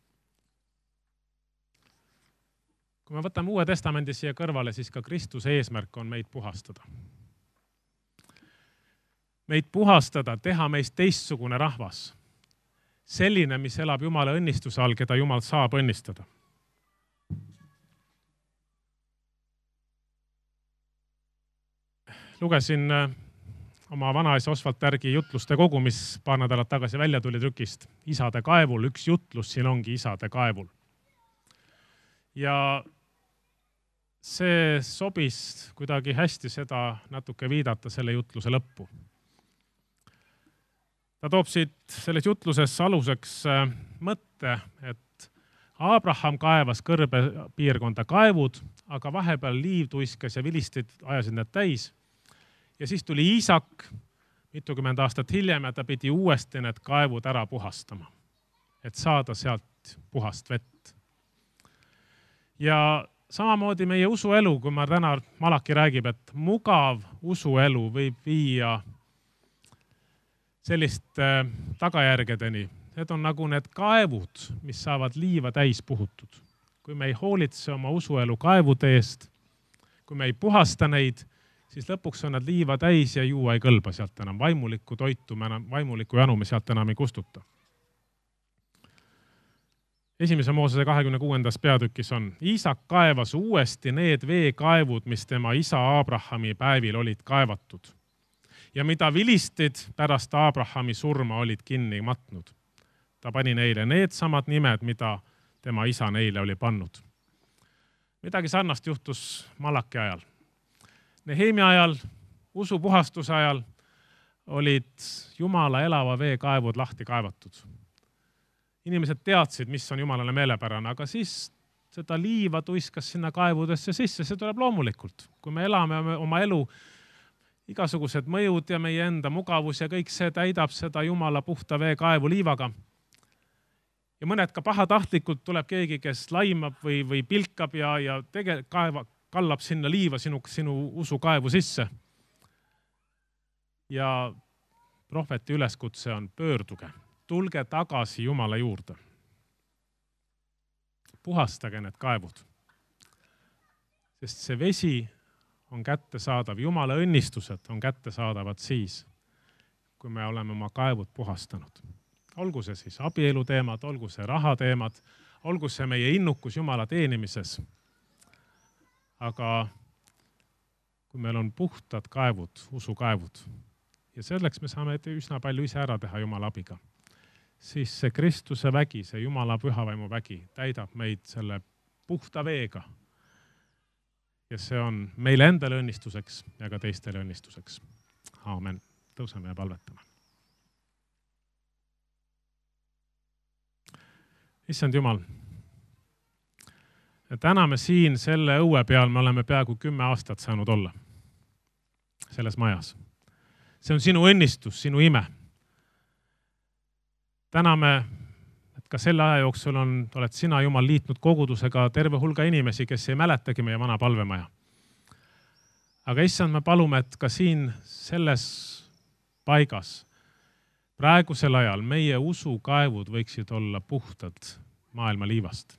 Kui me võtame Uue Testamendi siia kõrvale, siis ka Kristuse eesmärk on meid puhastada. Meid puhastada, teha meist teistsugune rahvas. Selline, mis elab Jumala õnnistuse all, keda Jumal saab õnnistada. Lugesin oma vanaisa Osvald Tärgi jutluste kogu, mis paar nädalat tagasi välja tuli trükist. Isade kaevul, üks jutlus siin ongi Isade kaevul. Ja see sobis kuidagi hästi seda natuke viidata selle jutluse lõppu. Ta toob siit selles jutluses aluseks mõtte, et Abraham kaevas kõrbepiirkonda kaevud, aga vahepeal liiv tuiskas ja vilistid ajasid need täis. Ja siis tuli Iisak mitukümmend aastat hiljem ja ta pidi uuesti need kaevud ära puhastama, et saada sealt puhast vett. Ja samamoodi meie usuelu, kui ma täna Malaki räägib, et mugav usuelu võib viia selliste tagajärgedeni. Need on nagu need kaevud, mis saavad liiva täis puhutud. Kui me ei hoolitse oma usuelu kaevude eest, kui me ei puhasta neid, siis lõpuks on nad liiva täis ja juua ei kõlba sealt enam. Vaimulikku toitu, vaimulikku janu me sealt enam ei kustuta. 1. Moosese 26. peatükis on: Iisak kaevas uuesti need veekaevud, mis tema isa Abrahami päevil olid kaevatud ja mida vilistid pärast Abrahami surma olid kinni matnud. Ta pani neile need samad nimed, mida tema isa neile oli pannud. Midagi sarnast juhtus Malaki ajal. Nehemia ajal, usupuhastuse ajal olid Jumala elava veekaevud lahti kaevatud. Inimesed teadsid, mis on Jumalale meelepärane, aga siis seda liiva tuiskas sinna kaevudesse sisse, see tuleb loomulikult. Kui me elame oma elu, igasugused mõjud ja meie enda mugavus ja kõik see täidab seda Jumala puhta veekaevu liivaga. Ja mõned ka pahatahtlikult tuleb keegi, kes laimab või pilkab ja kallab sinna liiva sinu usukaevu sisse. Ja prohveti üleskutse on: pöörduge. Tulge tagasi Jumala juurde. Puhastage need kaevud. Sest see vesi on kättesaadav. Jumala õnnistused on kättesaadavad siis, kui me oleme oma kaevud puhastanud. olgu see siis abielu teemad, olgu see raha teemad, olgu see meie innukus Jumala teenimises. Aga kui meil on puhtad kaevud, usukaevud ja selleks me saame üsna palju ise ära teha Jumala abiga, siis see Kristuse vägi, see Jumala pühavaimu vägi täidab meid selle puhta veega. Ja see on meile endale õnnistuseks ja ka teistele õnnistuseks. Aamen. Tõuseme ja palvetame. Issand Jumal, täna me siin selle õue peal me oleme peaaegu 10 aastat saanud olla selles majas. See on sinu õnnistus, sinu ime. Täname, et ka selle aja jooksul oled sina, Jumal, liitnud kogudusega terve hulga inimesi, kes ei mäletagi meie vana palvemaja. Aga issand, me palume, et ka siin selles paigas praegusel ajal meie usukaevud võiksid olla puhtad maailma liivast.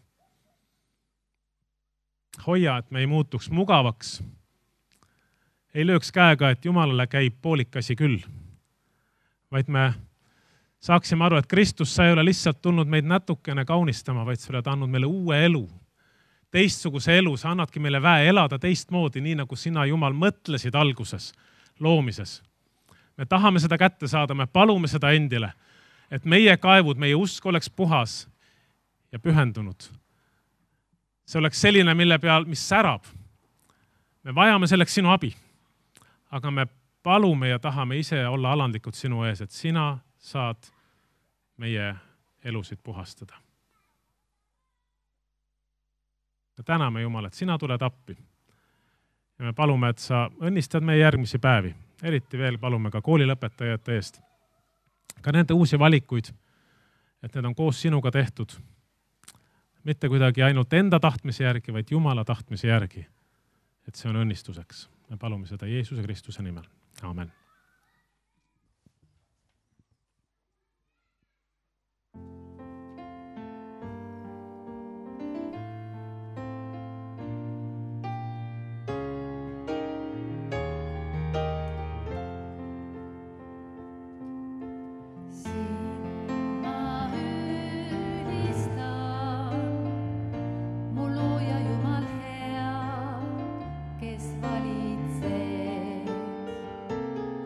Hoia, et me ei muutuks mugavaks, ei lööks käega, et Jumalale käib poolikasi küll, vaid me saaksime aru, et Kristus, sa ei ole lihtsalt tulnud meid natukene kaunistama, vaid sa oled andnud meile uue elu, teistsuguse elu, sa annadki meile väe elada teistmoodi, nii nagu sina, Jumal, mõtlesid alguses, loomises. Me tahame seda kätte saada, me palume seda endile, et meie kaevud, meie usk oleks puhas ja pühendunud. See oleks selline, mille peal, mis särab. Me vajame selleks sinu abi, aga me palume ja tahame ise olla alandlikud sinu ees, et sina saad meie elusid puhastada. Me täname, Jumal, et sina tuled appi. Ja me palume, et sa õnnistad meie järgmisi päevi. Eriti veel palume ka koolilõpetajate eest. Ka nende uusi valikuid, et need on koos sinuga tehtud. Mitte kuidagi ainult enda tahtmise järgi, vaid Jumala tahtmise järgi. Et see on õnnistuseks. Me palume seda Jeesuse Kristuse nimel. Amen. Kes valitseb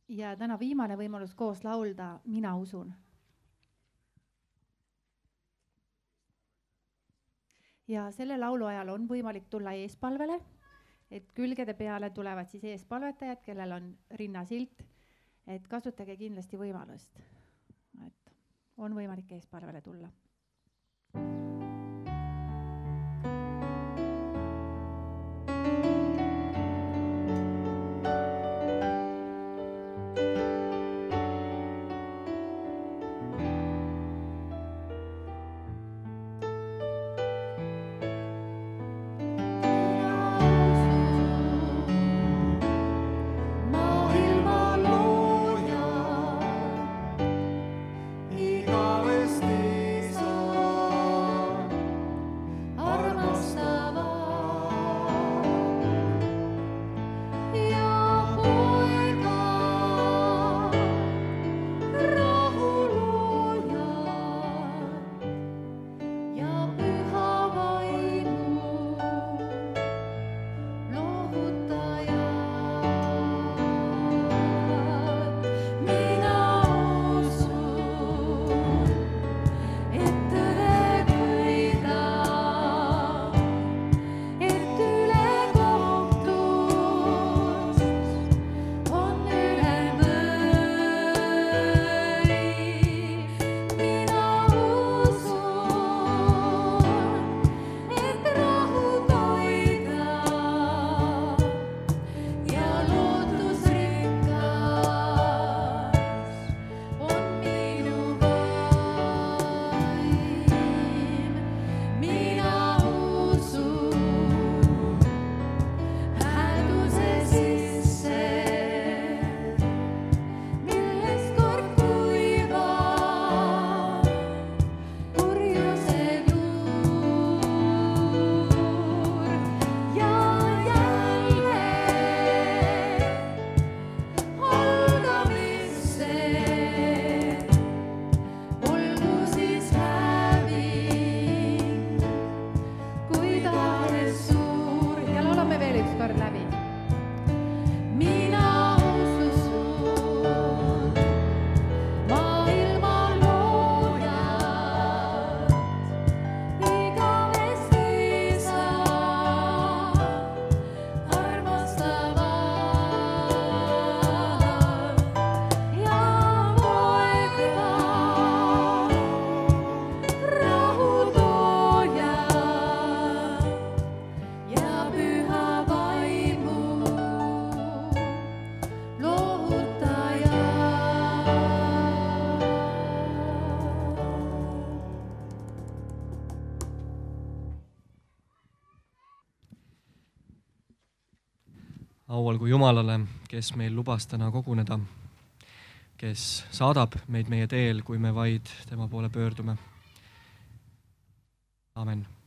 ja täna viimane võimalus koos laulda Mina usun. Ja selle laulu ajal on võimalik tulla eespalvele, et külgede peale tulevad siis eespalvetajad, kellel on rinnasilt, et kasutage kindlasti võimalust, et on võimalik eespalvele tulla. Aualgu Jumalale, kes meil lubas täna koguneda, kes saadab meid meie teel, kui me vaid tema poole pöördume. Amen.